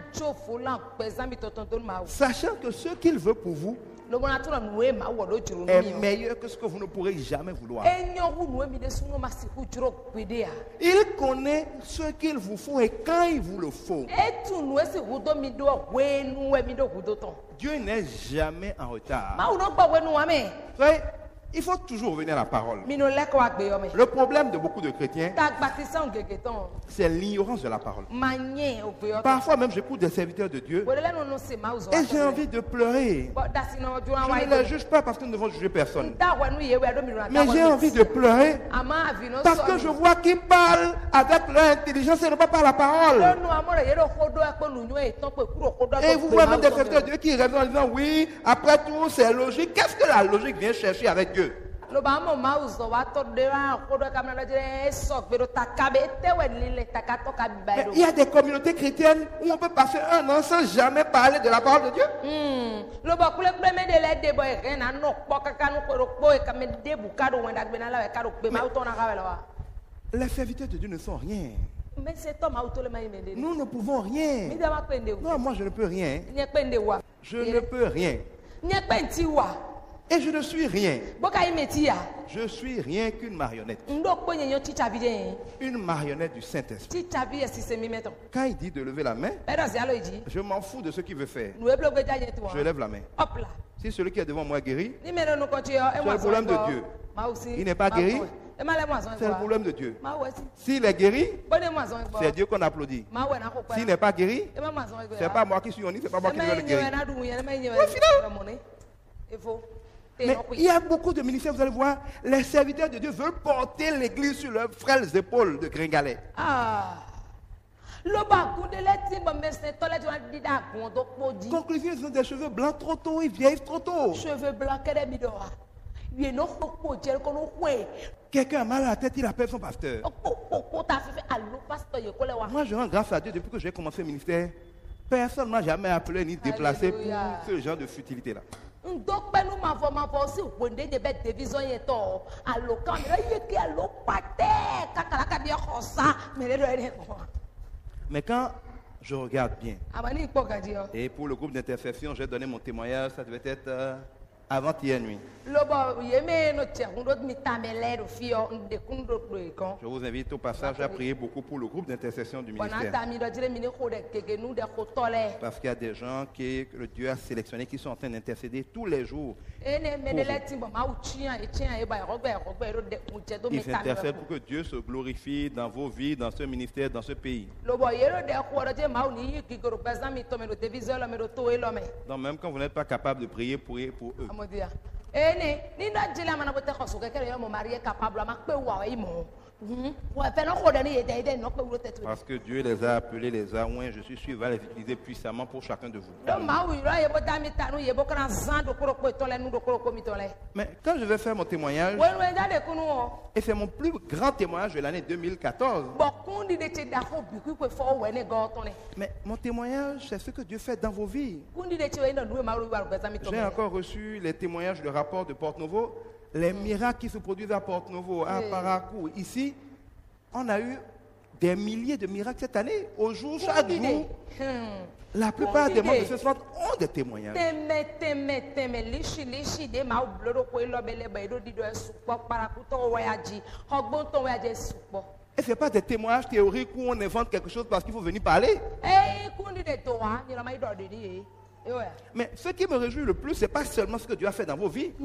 Sachant que ce qu'il veut pour vous est meilleur que ce que vous ne pourrez jamais vouloir. Il connaît ce qu'il vous faut et quand il vous le faut. Dieu n'est jamais en retard. Vous savez, il faut toujours revenir à la parole. Le problème de beaucoup de chrétiens, c'est l'ignorance de la parole. Parfois même, j'écoute des serviteurs de Dieu et j'ai envie de pleurer. Je ne les juge pas parce que nous ne devons juger personne. Mais j'ai envie de pleurer parce que je vois qu'ils parlent avec leur intelligence et non pas par la parole. Et vous voyez même des serviteurs de Dieu qui répondent en disant oui, après tout, c'est logique. Qu'est-ce que la logique vient chercher avec Dieu? Mais il y a des communautés chrétiennes où on peut passer un an sans jamais parler de la parole de Dieu. Mais les serviteurs de Dieu ne sont rien. Nous ne pouvons rien. Non, moi je ne peux rien. Je ne peux rien. Et je ne suis rien. Je suis rien qu'une marionnette. Une marionnette du Saint-Esprit. Quand il dit de lever la main, je m'en fous de ce qu'il veut faire. Je lève la main. Si celui qui est devant moi est guéri, c'est le problème de Dieu. Il n'est pas guéri, c'est le problème de Dieu. S'il est guéri, c'est Dieu qu'on applaudit. S'il n'est pas guéri, ce n'est pas moi qui suis honni, ce n'est pas moi qui dois le guérir. Au final. Mais il y a beaucoup de ministères, vous allez voir, les serviteurs de Dieu veulent porter l'église sur leurs frêles épaules de gringalet. Ah. Conclusion, ils ont des cheveux blancs trop tôt, ils vieillissent trop tôt. Cheveux blancs, quelqu'un a mal à la tête, il appelle son pasteur. Moi, je rends grâce à Dieu depuis que j'ai commencé le ministère. Personne ne m'a jamais appelé ni déplacé pour ce genre de futilité-là. Mais quand je regarde bien, et pour le groupe d'intercession, j'ai donné mon témoignage, ça devait être euh, avant-hier nuit. Je vous invite au passage à prier beaucoup pour le groupe d'intercession du ministère. Parce qu'il y a des gens que le Dieu a sélectionnés qui sont en train d'intercéder tous les jours. Ils intercèdent pour que Dieu se glorifie dans vos vies, dans ce ministère, dans ce pays. Donc même quand vous n'êtes pas capable de prier, priez pour eux. Parce que Dieu les a appelés les Aouins, je suis sûr, il va les utiliser puissamment pour chacun de vous. Mais quand je vais faire mon témoignage, et c'est mon plus grand témoignage de l'année deux mille quatorze. Mais mon témoignage, c'est ce que Dieu fait dans vos vies. J'ai encore reçu les témoignages, le rapport de Porte-Novo. Les miracles qui se produisent à Porte-Novo, à Parakou, ici, on a eu des milliers de miracles cette année. Au jour, chaque jour, la plupart des membres de ce centre ont des témoignages. Et ce n'est pas des témoignages théoriques où on invente quelque chose parce qu'il faut venir parler. Mais ce qui me réjouit le plus, ce n'est pas seulement ce que Dieu a fait dans vos vies.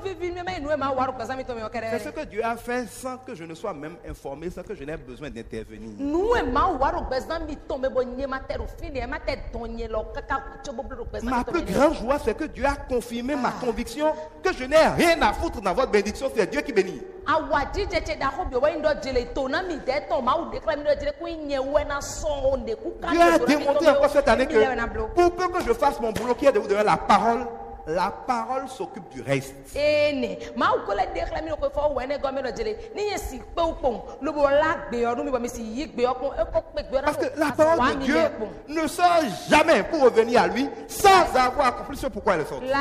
C'est ce que Dieu a fait sans que je ne sois même informé, sans que je n'ai besoin d'intervenir. Ma plus grande joie, c'est que Dieu a confirmé ma conviction que je n'ai rien à foutre dans votre bénédiction, c'est Dieu qui bénit. Dieu a démontré encore cette année que pour peu que je fasse mon boulot qui est de vous donner la parole, la parole s'occupe du reste. Parce que la parole de Dieu ne sort jamais pour revenir à lui sans avoir accompli ce pourquoi elle est sortie.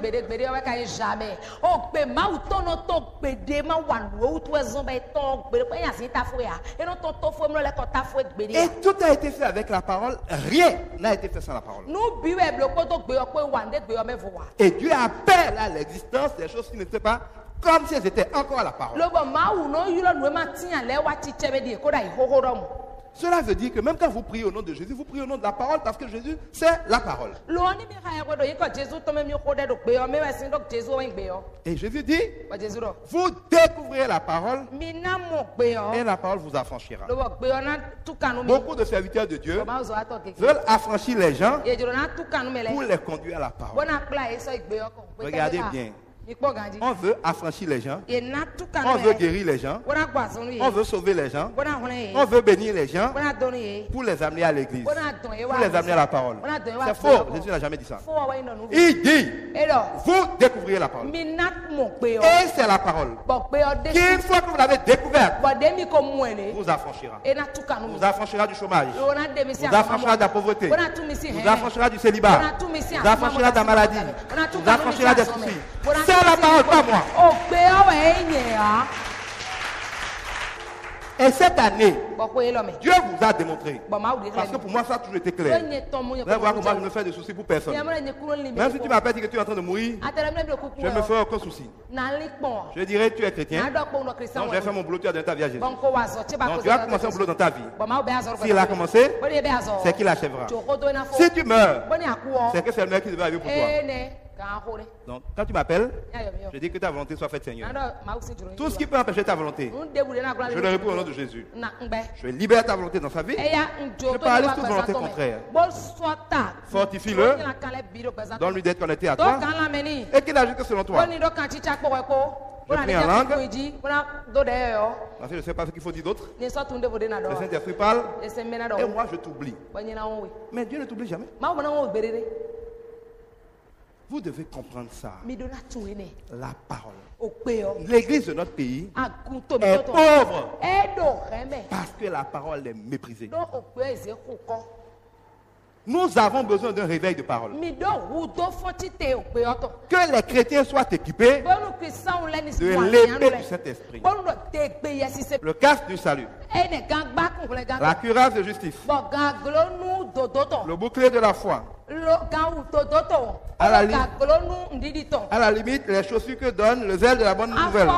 Et tout a été fait avec la parole, rien n'a été fait sans la parole. Et Dieu appelle à l'existence des choses qui n'étaient pas comme si elles étaient encore à la parole. Cela veut dire que même quand vous priez au nom de Jésus, vous priez au nom de la parole parce que Jésus, c'est la parole. Et Jésus dit, vous découvrirez la parole et la parole vous affranchira. Beaucoup de serviteurs de Dieu veulent affranchir les gens pour les conduire à la parole. Regardez bien. On veut affranchir les gens, on veut guérir les gens, on veut sauver les gens, on veut bénir les gens pour les amener à l'église, pour les amener à la parole. C'est faux, Jésus n'a jamais dit ça. Il dit, vous découvrirez la parole. Et c'est la parole qu'une fois que vous l'avez découverte, vous affranchira. Vous affranchira du chômage, vous affranchira de la pauvreté, vous affranchira du célibat, vous affranchira de la maladie, vous affranchira des soucis. C'est la parole, pas moi. Et cette année, Dieu vous a démontré. Parce que pour moi, ça a toujours été clair. Vous allez voir que moi, je ne me fais de soucis pour personne. Même si tu m'appelles et que tu es en train de mourir, je ne me ferai aucun souci. Je dirais, tu es chrétien. Donc, je vais faire mon boulot, tu as donné ta vie à Jésus. Donc, Dieu a commencé un boulot dans ta vie. S'il a commencé, c'est qu'il achèvera. Si tu meurs, c'est que c'est le meilleur qui devait arriver pour toi. Donc, quand tu m'appelles, je dis que ta volonté soit faite, Seigneur. Tout ce qui peut empêcher ta volonté, je le réponds au nom de Jésus. Je libère ta volonté dans sa vie. Je paralyse toute volonté contraire. Fortifie-le. Donne-lui d'être connecté à toi. Et qu'il agisse que selon toi. Je prie en langue. Parce que je ne sais pas ce qu'il faut dire d'autre. Le Saint-Esprit parle. Et moi, je t'oublie. Mais Dieu ne t'oublie jamais. Vous devez comprendre ça. La parole. L'église de notre pays est pauvre parce que la parole est méprisée. Nous avons besoin d'un réveil de parole. Que les chrétiens soient équipés de l'épée du Saint-Esprit, le casque du salut, la cuirasse de justice, le bouclier de la foi, à la, li- à la limite les chaussures que donne le zèle de la bonne nouvelle,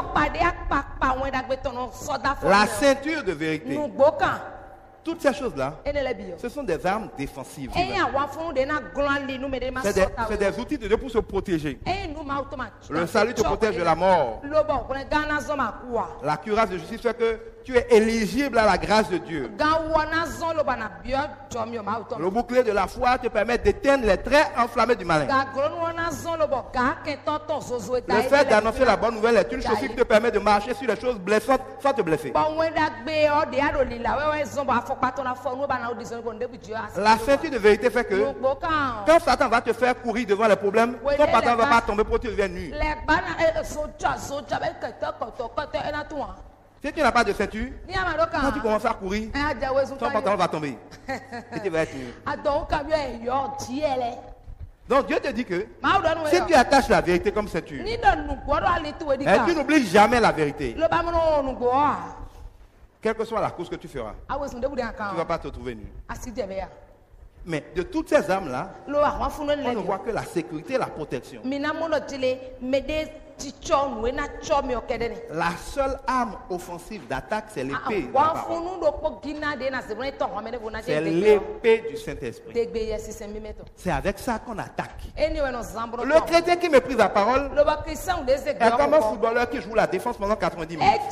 la ceinture de vérité. Toutes ces choses-là, ce sont des armes défensives. C'est des, c'est des outils de Dieu pour se protéger. Le salut te protège de la mort. La cuirasse de justice fait que tu es éligible à la grâce de Dieu. Le bouclier de la foi te permet d'éteindre les traits enflammés du malin. Le fait d'annoncer la bonne nouvelle est une chose qui te permet de marcher sur les choses blessantes sans te blesser. La ceinture de vérité fait que quand Satan va te faire courir devant les problèmes, ton pantalon ne va pas tomber pour que tu deviennes nu. Si tu n'as pas de ceinture, quand tu commences à courir, ton pantalon va tomber. Et tu vas être nu. Donc Dieu te dit que si tu attaches la vérité comme ceinture, et tu n'oublies jamais la vérité, quelle que soit la cause que tu feras, tu ne vas pas te trouver nu. Mais de toutes ces âmes-là, on ne voit que la sécurité et la protection. La seule arme offensive d'attaque, c'est l'épée de la parole. C'est l'épée du Saint-Esprit. C'est avec ça qu'on attaque. Le chrétien qui méprise la parole est comme un footballeur qui joue la défense pendant quatre-vingt-dix minutes.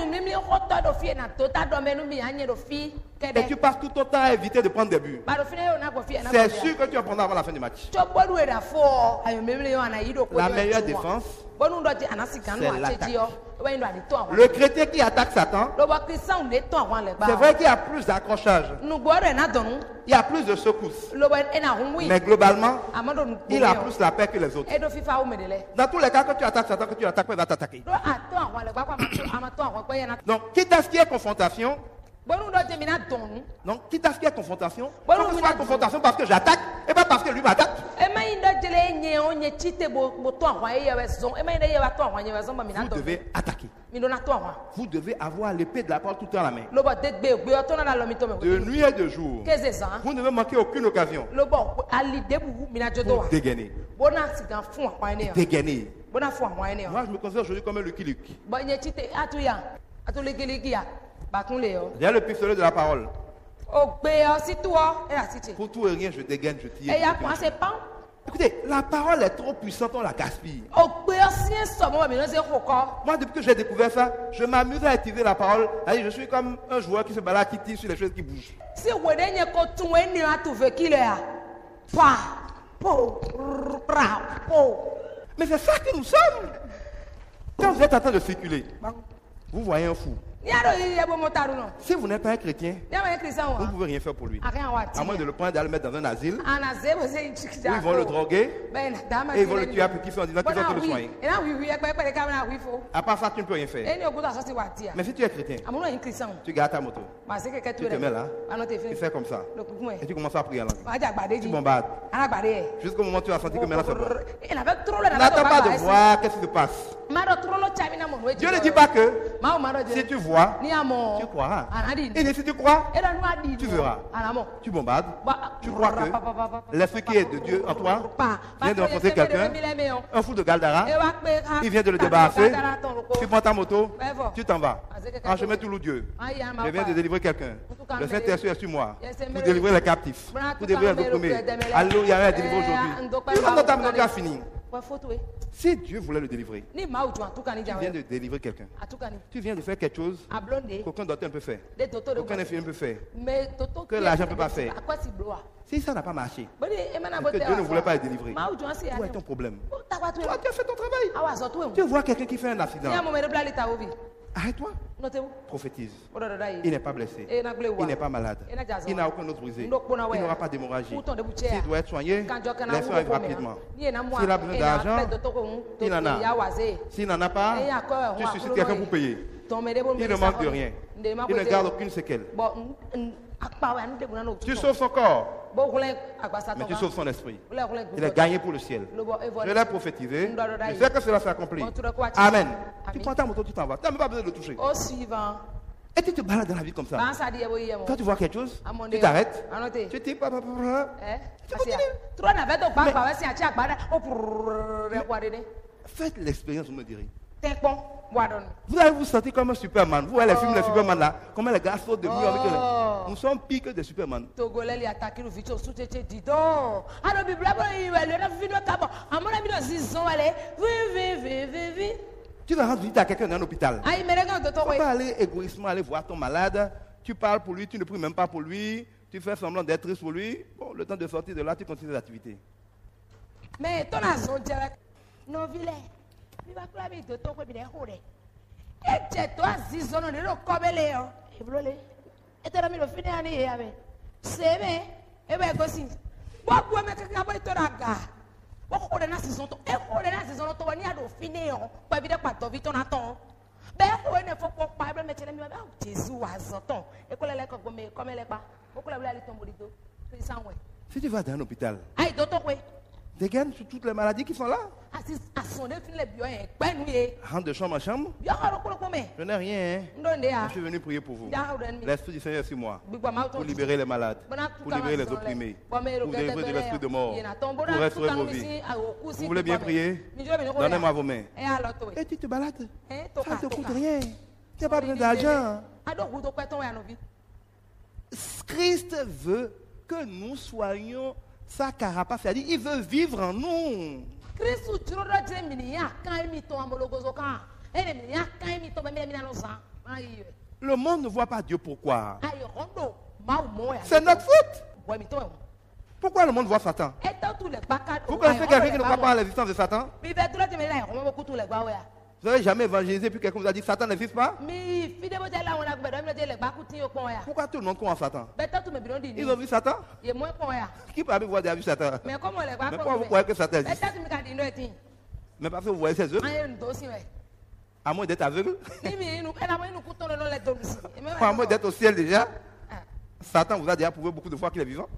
Et tu passes tout ton temps à éviter de prendre des buts. C'est sûr que tu vas prendre avant la fin du match. La meilleure défense, c'est l'attaque. Le chrétien qui attaque Satan, c'est vrai qu'il y a plus d'accrochage, il y a plus de secousses, mais globalement, il a plus la paix que les autres. Dans tous les cas, que tu attaques Satan, que tu l'attaques, il va t'attaquer. Donc, quitte à ce qui est confrontation, donc, quitte à ce qu'il y ait confrontation, il faut que ce soit confrontation parce que j'attaque et pas parce que lui m'attaque. Vous devez attaquer. Vous devez avoir l'épée de la parole tout le temps à la main. De nuit et de jour. Vous ne devez manquer aucune occasion pour dégainer. Dégainer. Moi, je me considère aujourd'hui comme un Lucky Luke. J'ai le pistolet de la parole. Pour tout et rien, je dégaine, je tire. Écoutez, la parole est trop puissante, on la gaspille. Moi, depuis que j'ai découvert ça, je m'amuse à utiliser la parole. Je suis comme un joueur qui se balade, qui tire sur les choses qui bougent. Mais c'est ça que nous sommes. Quand vous êtes en train de circuler, vous voyez un fou. Si vous n'êtes pas un chrétien, vous ne pouvez rien faire pour lui. À moins de le prendre et de le mettre dans un asile, où ils vont le droguer et ils vont le tuer à petit feu en disant qu'ils vont te le soigner. À part ça, tu ne peux rien faire. Mais si tu es chrétien, tu gardes ta moto, tu te mets là, tu fais comme ça, et tu commences à prier en langue. Tu bombardes. Jusqu'au moment où tu as senti que maintenant c'est bon. N'attends pas de voir qu'est-ce qui se passe. Dieu ne dit pas que si tu vois, tu croiras. Et si tu crois, tu verras. Tu bombardes. Tu crois que l'esprit qui est de Dieu en toi vient de rencontrer quelqu'un, un fou de Galdara, il vient de le débarrasser. Tu prends ta moto, tu t'en vas. En chemin tout Dieu. Je viens de délivrer quelqu'un. Le Saint-Esprit est sur moi. Pour délivrer les captifs. Pour délivrer les opprimés. Alléluia, il y a un délivré aujourd'hui. Tu rentres dans ta maison, tu as fini. Si Dieu voulait le délivrer, tu viens de délivrer quelqu'un. Tu viens de faire quelque chose qu'aucun docteur ne peut faire, qu'aucun infirmier ne peut faire, que l'argent ne peut pas faire. Si ça n'a pas marché, que Dieu ne voulait pas le délivrer, où est ton problème? Toi, tu as fait ton travail. Tu vois quelqu'un qui fait un accident. Arrête-toi. Prophétise. Il n'est pas blessé. Il n'est pas malade. Il n'a aucun autre brisé. Il n'aura pas d'hémorragie. S'il doit être soigné, laisse-le arriver rapidement. S'il a besoin d'argent, il en a. S'il n'en a pas, tu suscites quelqu'un pour payer. Il ne manque de rien. Il ne garde aucune séquelle. Tu sauves son corps, mais tu sauves son esprit. Il est gagné pour le ciel. Je l'ai prophétisé. Je sais que cela s'accomplit. Amen. Tu prends ta moto, tu t'en vas. Tu n'as même pas besoin de le toucher. Et tu te balades dans la vie comme ça. Quand tu vois quelque chose, tu t'arrêtes. Tu te dis, papa, tu continues. Faites l'expérience, vous me direz. Vous allez vous sentir comme un Superman. Vous voyez les films de Superman là, comment les gars sautent de mur avec eux. Nous sommes pires que des Superman. Tu vas rendre visite à quelqu'un dans un hôpital. Tu ne peux pas aller égoïstement aller voir ton malade. Tu parles pour lui, tu ne pries même pas pour lui. Tu fais semblant d'être triste pour lui. Bon, le temps de sortir de là, tu continues l'activité. Mais ton azon direct. Non, vilain. Il va clamer de ton côté. Et tu toi, zizono, ne le comélé. Et blolé. Et tu as mis le fini à n'y aller. C'est bien. Et bien, aussi. Pourquoi me quelqu'un va te raga? Pourquoi on a saison? Et on a saison, on a do fini. Pas évidemment, pas de vite, on attend. Ben, on ne faut pas parler, mais tu n'as pas Jésus à Zoton. Et qu'on l'a comme comme elle est pas. Pourquoi la blague est tombée? Si tu vas dans un hôpital, aïe, d'autres, oui. des gars sur toutes les maladies qui sont là. Rentre de chambre en chambre. Je n'ai rien. Hein. Je suis venu prier pour vous. L'Esprit du Seigneur est sur moi. Pour libérer les malades. Pour libérer les opprimés. Pour délivrer de l'esprit de mort. Pour restaurer vos vies. Vous voulez bien prier? Donnez-moi vos mains. Et tu te balades. Ça ne te coûte rien. Tu n'as pas besoin d'argent. Christ veut que nous soyons sa carapace, c'est-à-dire il veut vivre en nous. Le monde ne voit pas Dieu, pourquoi? C'est notre faute. Pourquoi le monde voit Satan? Vous connaissez quelqu'un qui ne croit pas à l'existence de Satan? Vous n'avez jamais évangélisé puis quelqu'un vous a dit Satan n'existe pas? Pourquoi tout le monde croit en Satan? Ils ont vu Satan? Qui parmi vous a vu Satan? Mais pourquoi vous croyez que Satan existe? Mais parce que vous voyez ses œuvres? À moins d'être aveugle? À moins d'être au ciel déjà? Satan vous a déjà prouvé beaucoup de fois qu'il est vivant.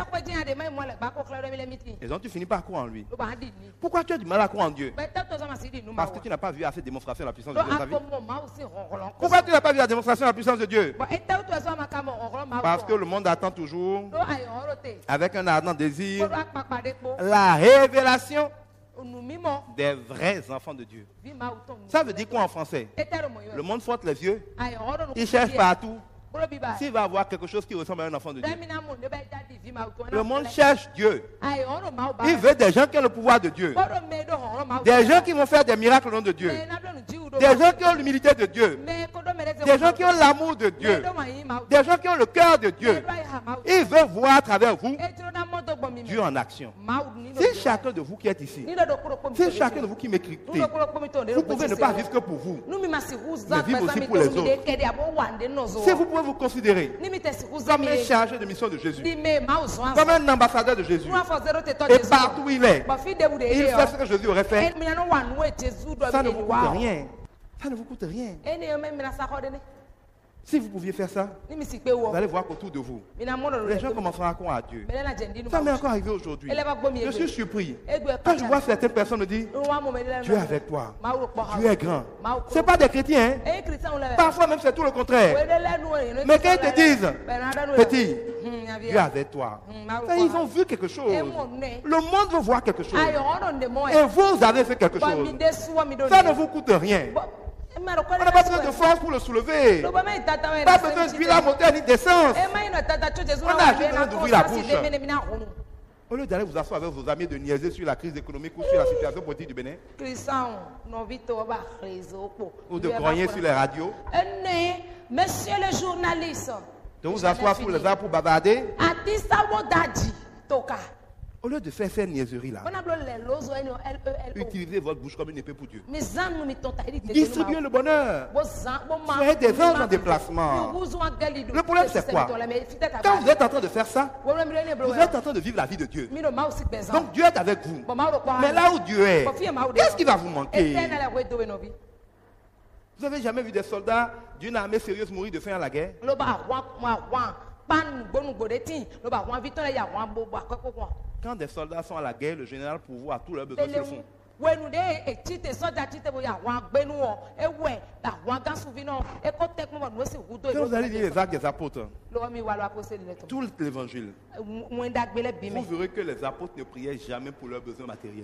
Et donc tu finis par croire en lui. Pourquoi tu as du mal à croire en Dieu? Parce que tu n'as pas vu assez de démonstration de la puissance de Dieu dans ta vie. Pourquoi tu n'as pas vu la démonstration de la puissance de Dieu? Parce que le monde attend toujours, avec un ardent désir, la révélation des vrais enfants de Dieu. Ça veut dire quoi en français? Le monde frotte les yeux, il cherche partout. S'il va avoir quelque chose qui ressemble à un enfant de Dieu. Le monde cherche Dieu. Il veut des gens qui ont le pouvoir de Dieu. Des gens qui vont faire des miracles au nom de Dieu. Des gens qui ont l'humilité de Dieu. Des gens qui ont l'amour de Dieu. Des gens qui ont le cœur de Dieu. Il veut voir à travers vous Dieu en action. Si chacun de vous qui êtes ici, si chacun de vous qui m'écoutez, vous pouvez ne pas vivre que pour vous, mais vivre aussi pour les autres. Si vous pouvez vous considérer comme un chargé de mission de Jésus, comme un ambassadeur de Jésus, et partout où il est, il fait ce que Jésus aurait fait, ça ne vous coûte rien. Ça ne vous coûte rien. Si vous pouviez faire ça, vous allez voir qu'autour de vous, les gens commenceront à croire à Dieu. Ça m'est encore arrivé aujourd'hui. Je suis surpris. Quand je vois certaines personnes me dire, Dieu est avec toi. Dieu est grand. Ce n'est pas des chrétiens. Hein? Parfois même c'est tout le contraire. Mais quand ils te disent, petit, Dieu est avec toi. Ils ont vu quelque chose. Le monde veut voir quelque chose. Et vous avez fait quelque chose. Ça ne vous coûte rien. On n'a pas besoin de force pour le soulever. Pas besoin d'huile à moteur ni d'essence. On a juste besoin d'ouvrir la bouche. Au lieu d'aller vous asseoir avec vos amis de niaiser sur la crise économique ou sur la situation politique du Bénin, ou de grogner sur les radios, monsieur le journaliste, de vous asseoir sous les arbres pour bavarder, au lieu de faire ces niaiseries-là, utilisez votre bouche comme une épée pour Dieu. Distribuez le bonheur. Soyez des anges en déplacement. Le problème, c'est quoi? Quand vous êtes en train de faire ça, vous êtes en train de vivre la vie de Dieu. Donc Dieu est avec vous. Mais là où Dieu est, qu'est-ce qui va vous manquer? Vous n'avez jamais vu des soldats d'une armée sérieuse mourir de faim à la guerre? Quand des soldats sont à la guerre, le général pourvoit à tous leurs besoins sur le fond. Quand vous allez lire les actes des apôtres, tout l'évangile, vous verrez que les apôtres ne priaient jamais pour leurs besoins matériels.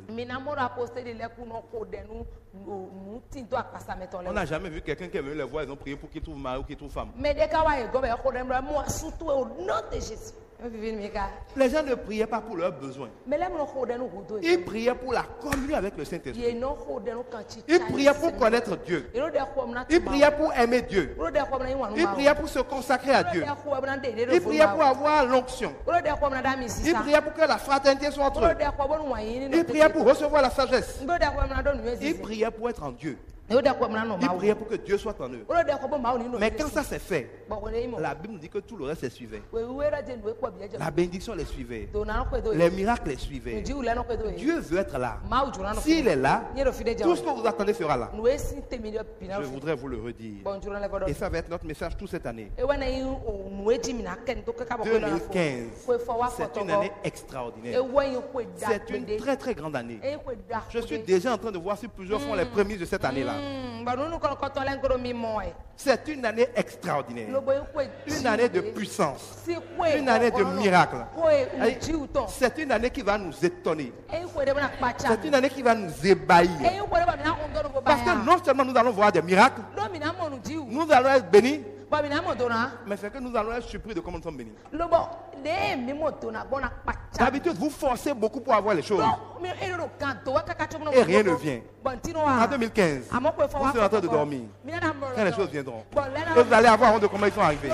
On n'a jamais vu quelqu'un qui est venu les voir, ils ont prié pour qu'ils trouvent mari ou qu'ils trouvent femme. Les gens ne priaient pas pour leurs besoins. Ils priaient pour la communion avec le Saint-Esprit. Ils priaient pour connaître Dieu. Ils priaient pour aimer Dieu. Ils priaient pour se consacrer à Dieu. Ils priaient pour avoir l'onction. Ils priaient pour que la fraternité soit entre eux. Ils priaient pour recevoir la sagesse. Ils priaient pour être en Dieu. Ils priaient pour que Dieu soit en eux. Mais quand ça s'est fait, la Bible nous dit que tout le reste les suivait. La bénédiction les suivait. Les miracles les suivaient. Dieu veut être là. S'il est là, tout ce que vous attendez sera là. Je voudrais vous le redire. Et ça va être notre message toute cette année. deux mille quinze, c'est une année extraordinaire. C'est une très très grande année. Je suis déjà en train de voir si plusieurs font les prémices de cette année-là. C'est une année extraordinaire. Une année de puissance. Une année de miracle. C'est une année qui va nous étonner. C'est une année qui va nous ébahir. Parce que non seulement nous allons voir des miracles, nous allons être bénis, mais c'est que nous allons être surpris de comment nous sommes bénis. D'habitude, vous forcez beaucoup pour avoir les choses. Et rien ne vient. En deux mille quinze, vous êtes en train de dormir. Quand les choses viendront, et vous allez avoir honte de comment ils sont arrivés.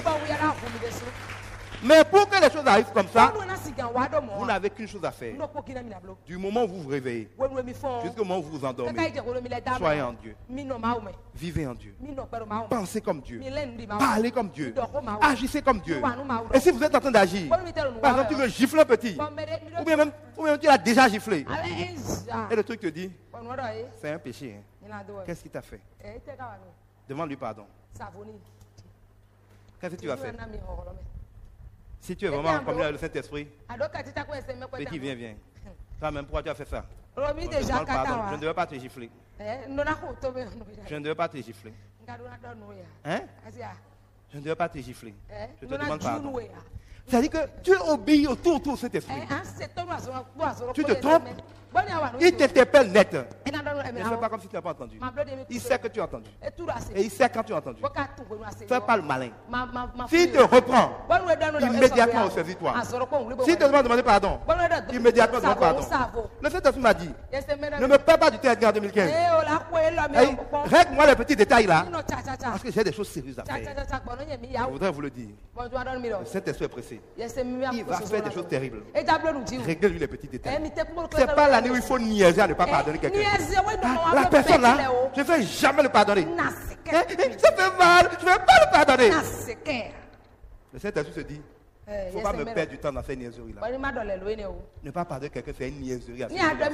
Mais pour que les choses arrivent comme ça, vous n'avez qu'une chose à faire. Du moment où vous vous réveillez, jusqu'au moment où vous vous endormez, soyez en Dieu. Vivez en Dieu. Pensez comme Dieu. Parlez comme Dieu. Agissez comme Dieu. Et si vous êtes en train d'agir, par exemple, tu veux gifler un petit, ou bien même, ou bien tu l'as déjà giflé, et le truc te dit, c'est un péché. Hein. Qu'est-ce qu'il t'a fait? Demande-lui pardon. Qu'est-ce que tu vas faire? Si tu es vraiment en communion avec le Saint-Esprit, petit, viens, viens. Toi-même, pourquoi tu as fait ça? Demande pardon. Je ne devais pas te gifler. Je ne devais pas te gifler. Hein? Je ne devais pas te gifler. Je te demande pardon. C'est-à-dire que tu obéis au tout au Saint-Esprit. Tu te trompes. Il t'interpelle net. Ne fais pas comme si tu n'as pas entendu. Il sait que tu as entendu. Et il sait quand tu as entendu. Fais pas le malin. S'il te reprend, immédiatement saisis-toi. S'il te demande de demander pardon, immédiatement demande pardon. Le Saint-Esprit m'a dit, ne me perds pas du temps en deux mille quinze. Règle-moi les petits détails là. Parce que j'ai des choses sérieuses à faire. Je voudrais vous le dire. Le Saint-Esprit est pressé. Il va faire des choses terribles. Réglez-lui les petits détails. C'est pas l'année où il faut niaiser à ne pas pardonner quelqu'un. La personne là, je ne vais jamais le pardonner. Ça fait mal, je ne vais pas le pardonner. Le Saint-Esprit se dit, il ne faut pas me perdre du temps dans ces niaiseries là. Ne pas pardonner quelqu'un, c'est une niaiserie.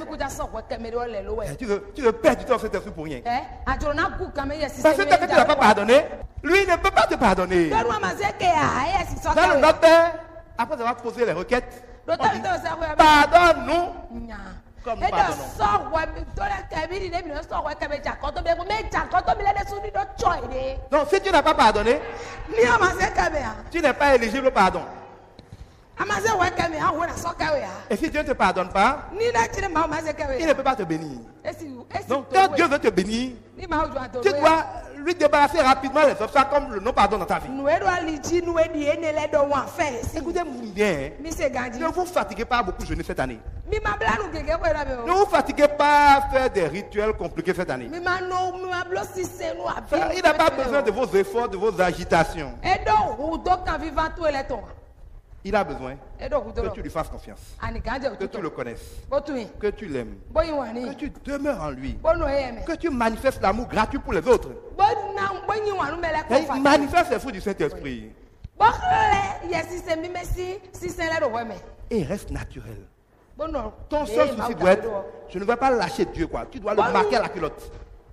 Tu veux, tu veux perdre du temps dans cet esprit pour rien. Parce que quelqu'un qui ne l'a pas pardonné, lui ne peut pas te pardonner. Dans le notre père, après avoir posé les requêtes, pardonne-nous comme nous pardonnons. Donc si tu n'as pas pardonné, tu n'es pas éligible au pardon. Et si Dieu ne te pardonne pas, il ne peut pas te bénir. Donc quand Dieu veut te bénir, tu dois lui débarrasser rapidement les obstacles comme le non-pardon dans ta vie. Écoutez-vous bien, ne vous fatiguez pas à beaucoup jeûner cette année. Ne vous fatiguez pas à faire des rituels compliqués cette année. Il n'a pas besoin de vos efforts, de vos agitations. Il a besoin que tu lui fasses confiance, que tu le connaisses, que tu l'aimes, que tu demeures en lui, que tu manifestes l'amour gratuit pour les autres. Et manifeste les fruits du Saint-Esprit. Et reste naturel. Ton seul souci doit être, je ne vais pas lâcher Dieu, quoi. Tu dois le marquer à la culotte.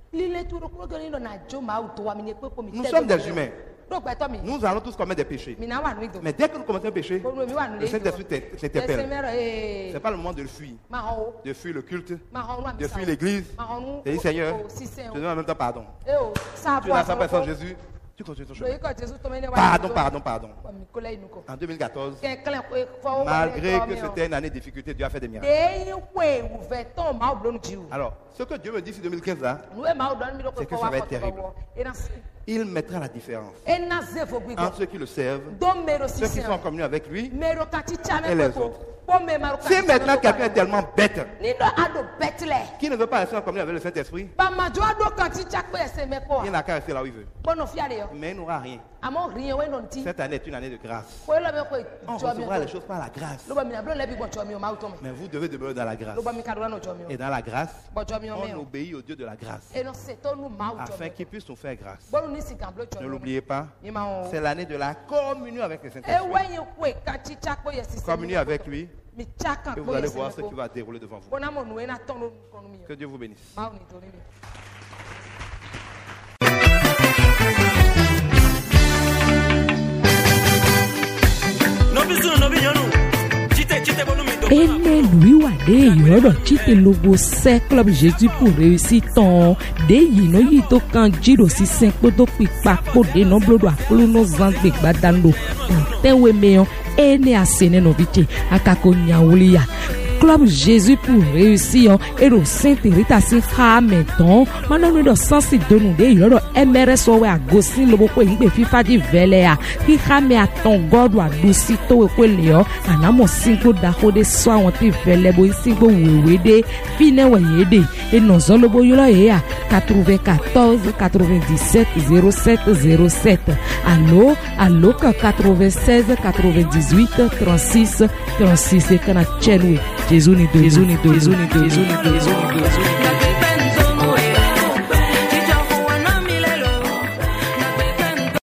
Nous sommes des humains. Nous allons tous commettre des péchés. Mais dès que nous commettons un péché, le Saint-Esprit t'interpelle. Ce n'est pas le moment de le fuir. De fuir le culte, de fuir l'église. Et dis Seigneur, je te demande en même temps pardon. Tu n'as pas personne Jésus. Tu continues ton chemin. Pardon, pardon, pardon. En deux mille quatorze, malgré que c'était une année de difficulté, Dieu a fait des miracles. Alors, ce que Dieu me dit sur deux mille quinze là, c'est que ça va être terrible. il mettra la différence entre ceux qui le servent, ceux qui sont en communion avec lui et les autres. Si maintenant quelqu'un est tellement bête qui ne veut pas rester en communion avec le Saint-Esprit, il n'a qu'à rester là où il veut. Mais il n'aura rien. Cette année est une année de grâce. On recevra les choses par la grâce. Mais vous devez demeurer dans la grâce. Et dans la grâce, on obéit au Dieu de la grâce afin qu'il puisse nous faire grâce. Ne l'oubliez pas, c'est l'année de la communion avec le Saint-Esprit. Communion avec lui. Et vous allez voir ce qui va dérouler devant vous. Que Dieu vous bénisse. Ene lui wa de yoro chite logo se club Jésus pour réussir ton de yino yito kan jiro si cinq do pipa ko de no blodo akulu no zangbe gbadando tewe meyon ene asene no vite akako nyawulia Club Jésus pour réussir et le Saint-Rita si Hamilton maintenant nous sens de nous de yoro M R S o wa gosi lobo ko igbe fifa di velea ki hame aton god wa dusi to ko leo anamo cinco da ko de so awon ti vele bo cinco wewede fine weyede e no zo lobo yoro ya quatre-vingt-quatorze quatre-vingt-dix-sept zéro sept zéro sept allo allo quatre-vingt-seize quatre-vingt-dix-huit trente-six trente-six et kana chelwe Jésus ni do Jésus ni do Jésus ni do Jésus ni do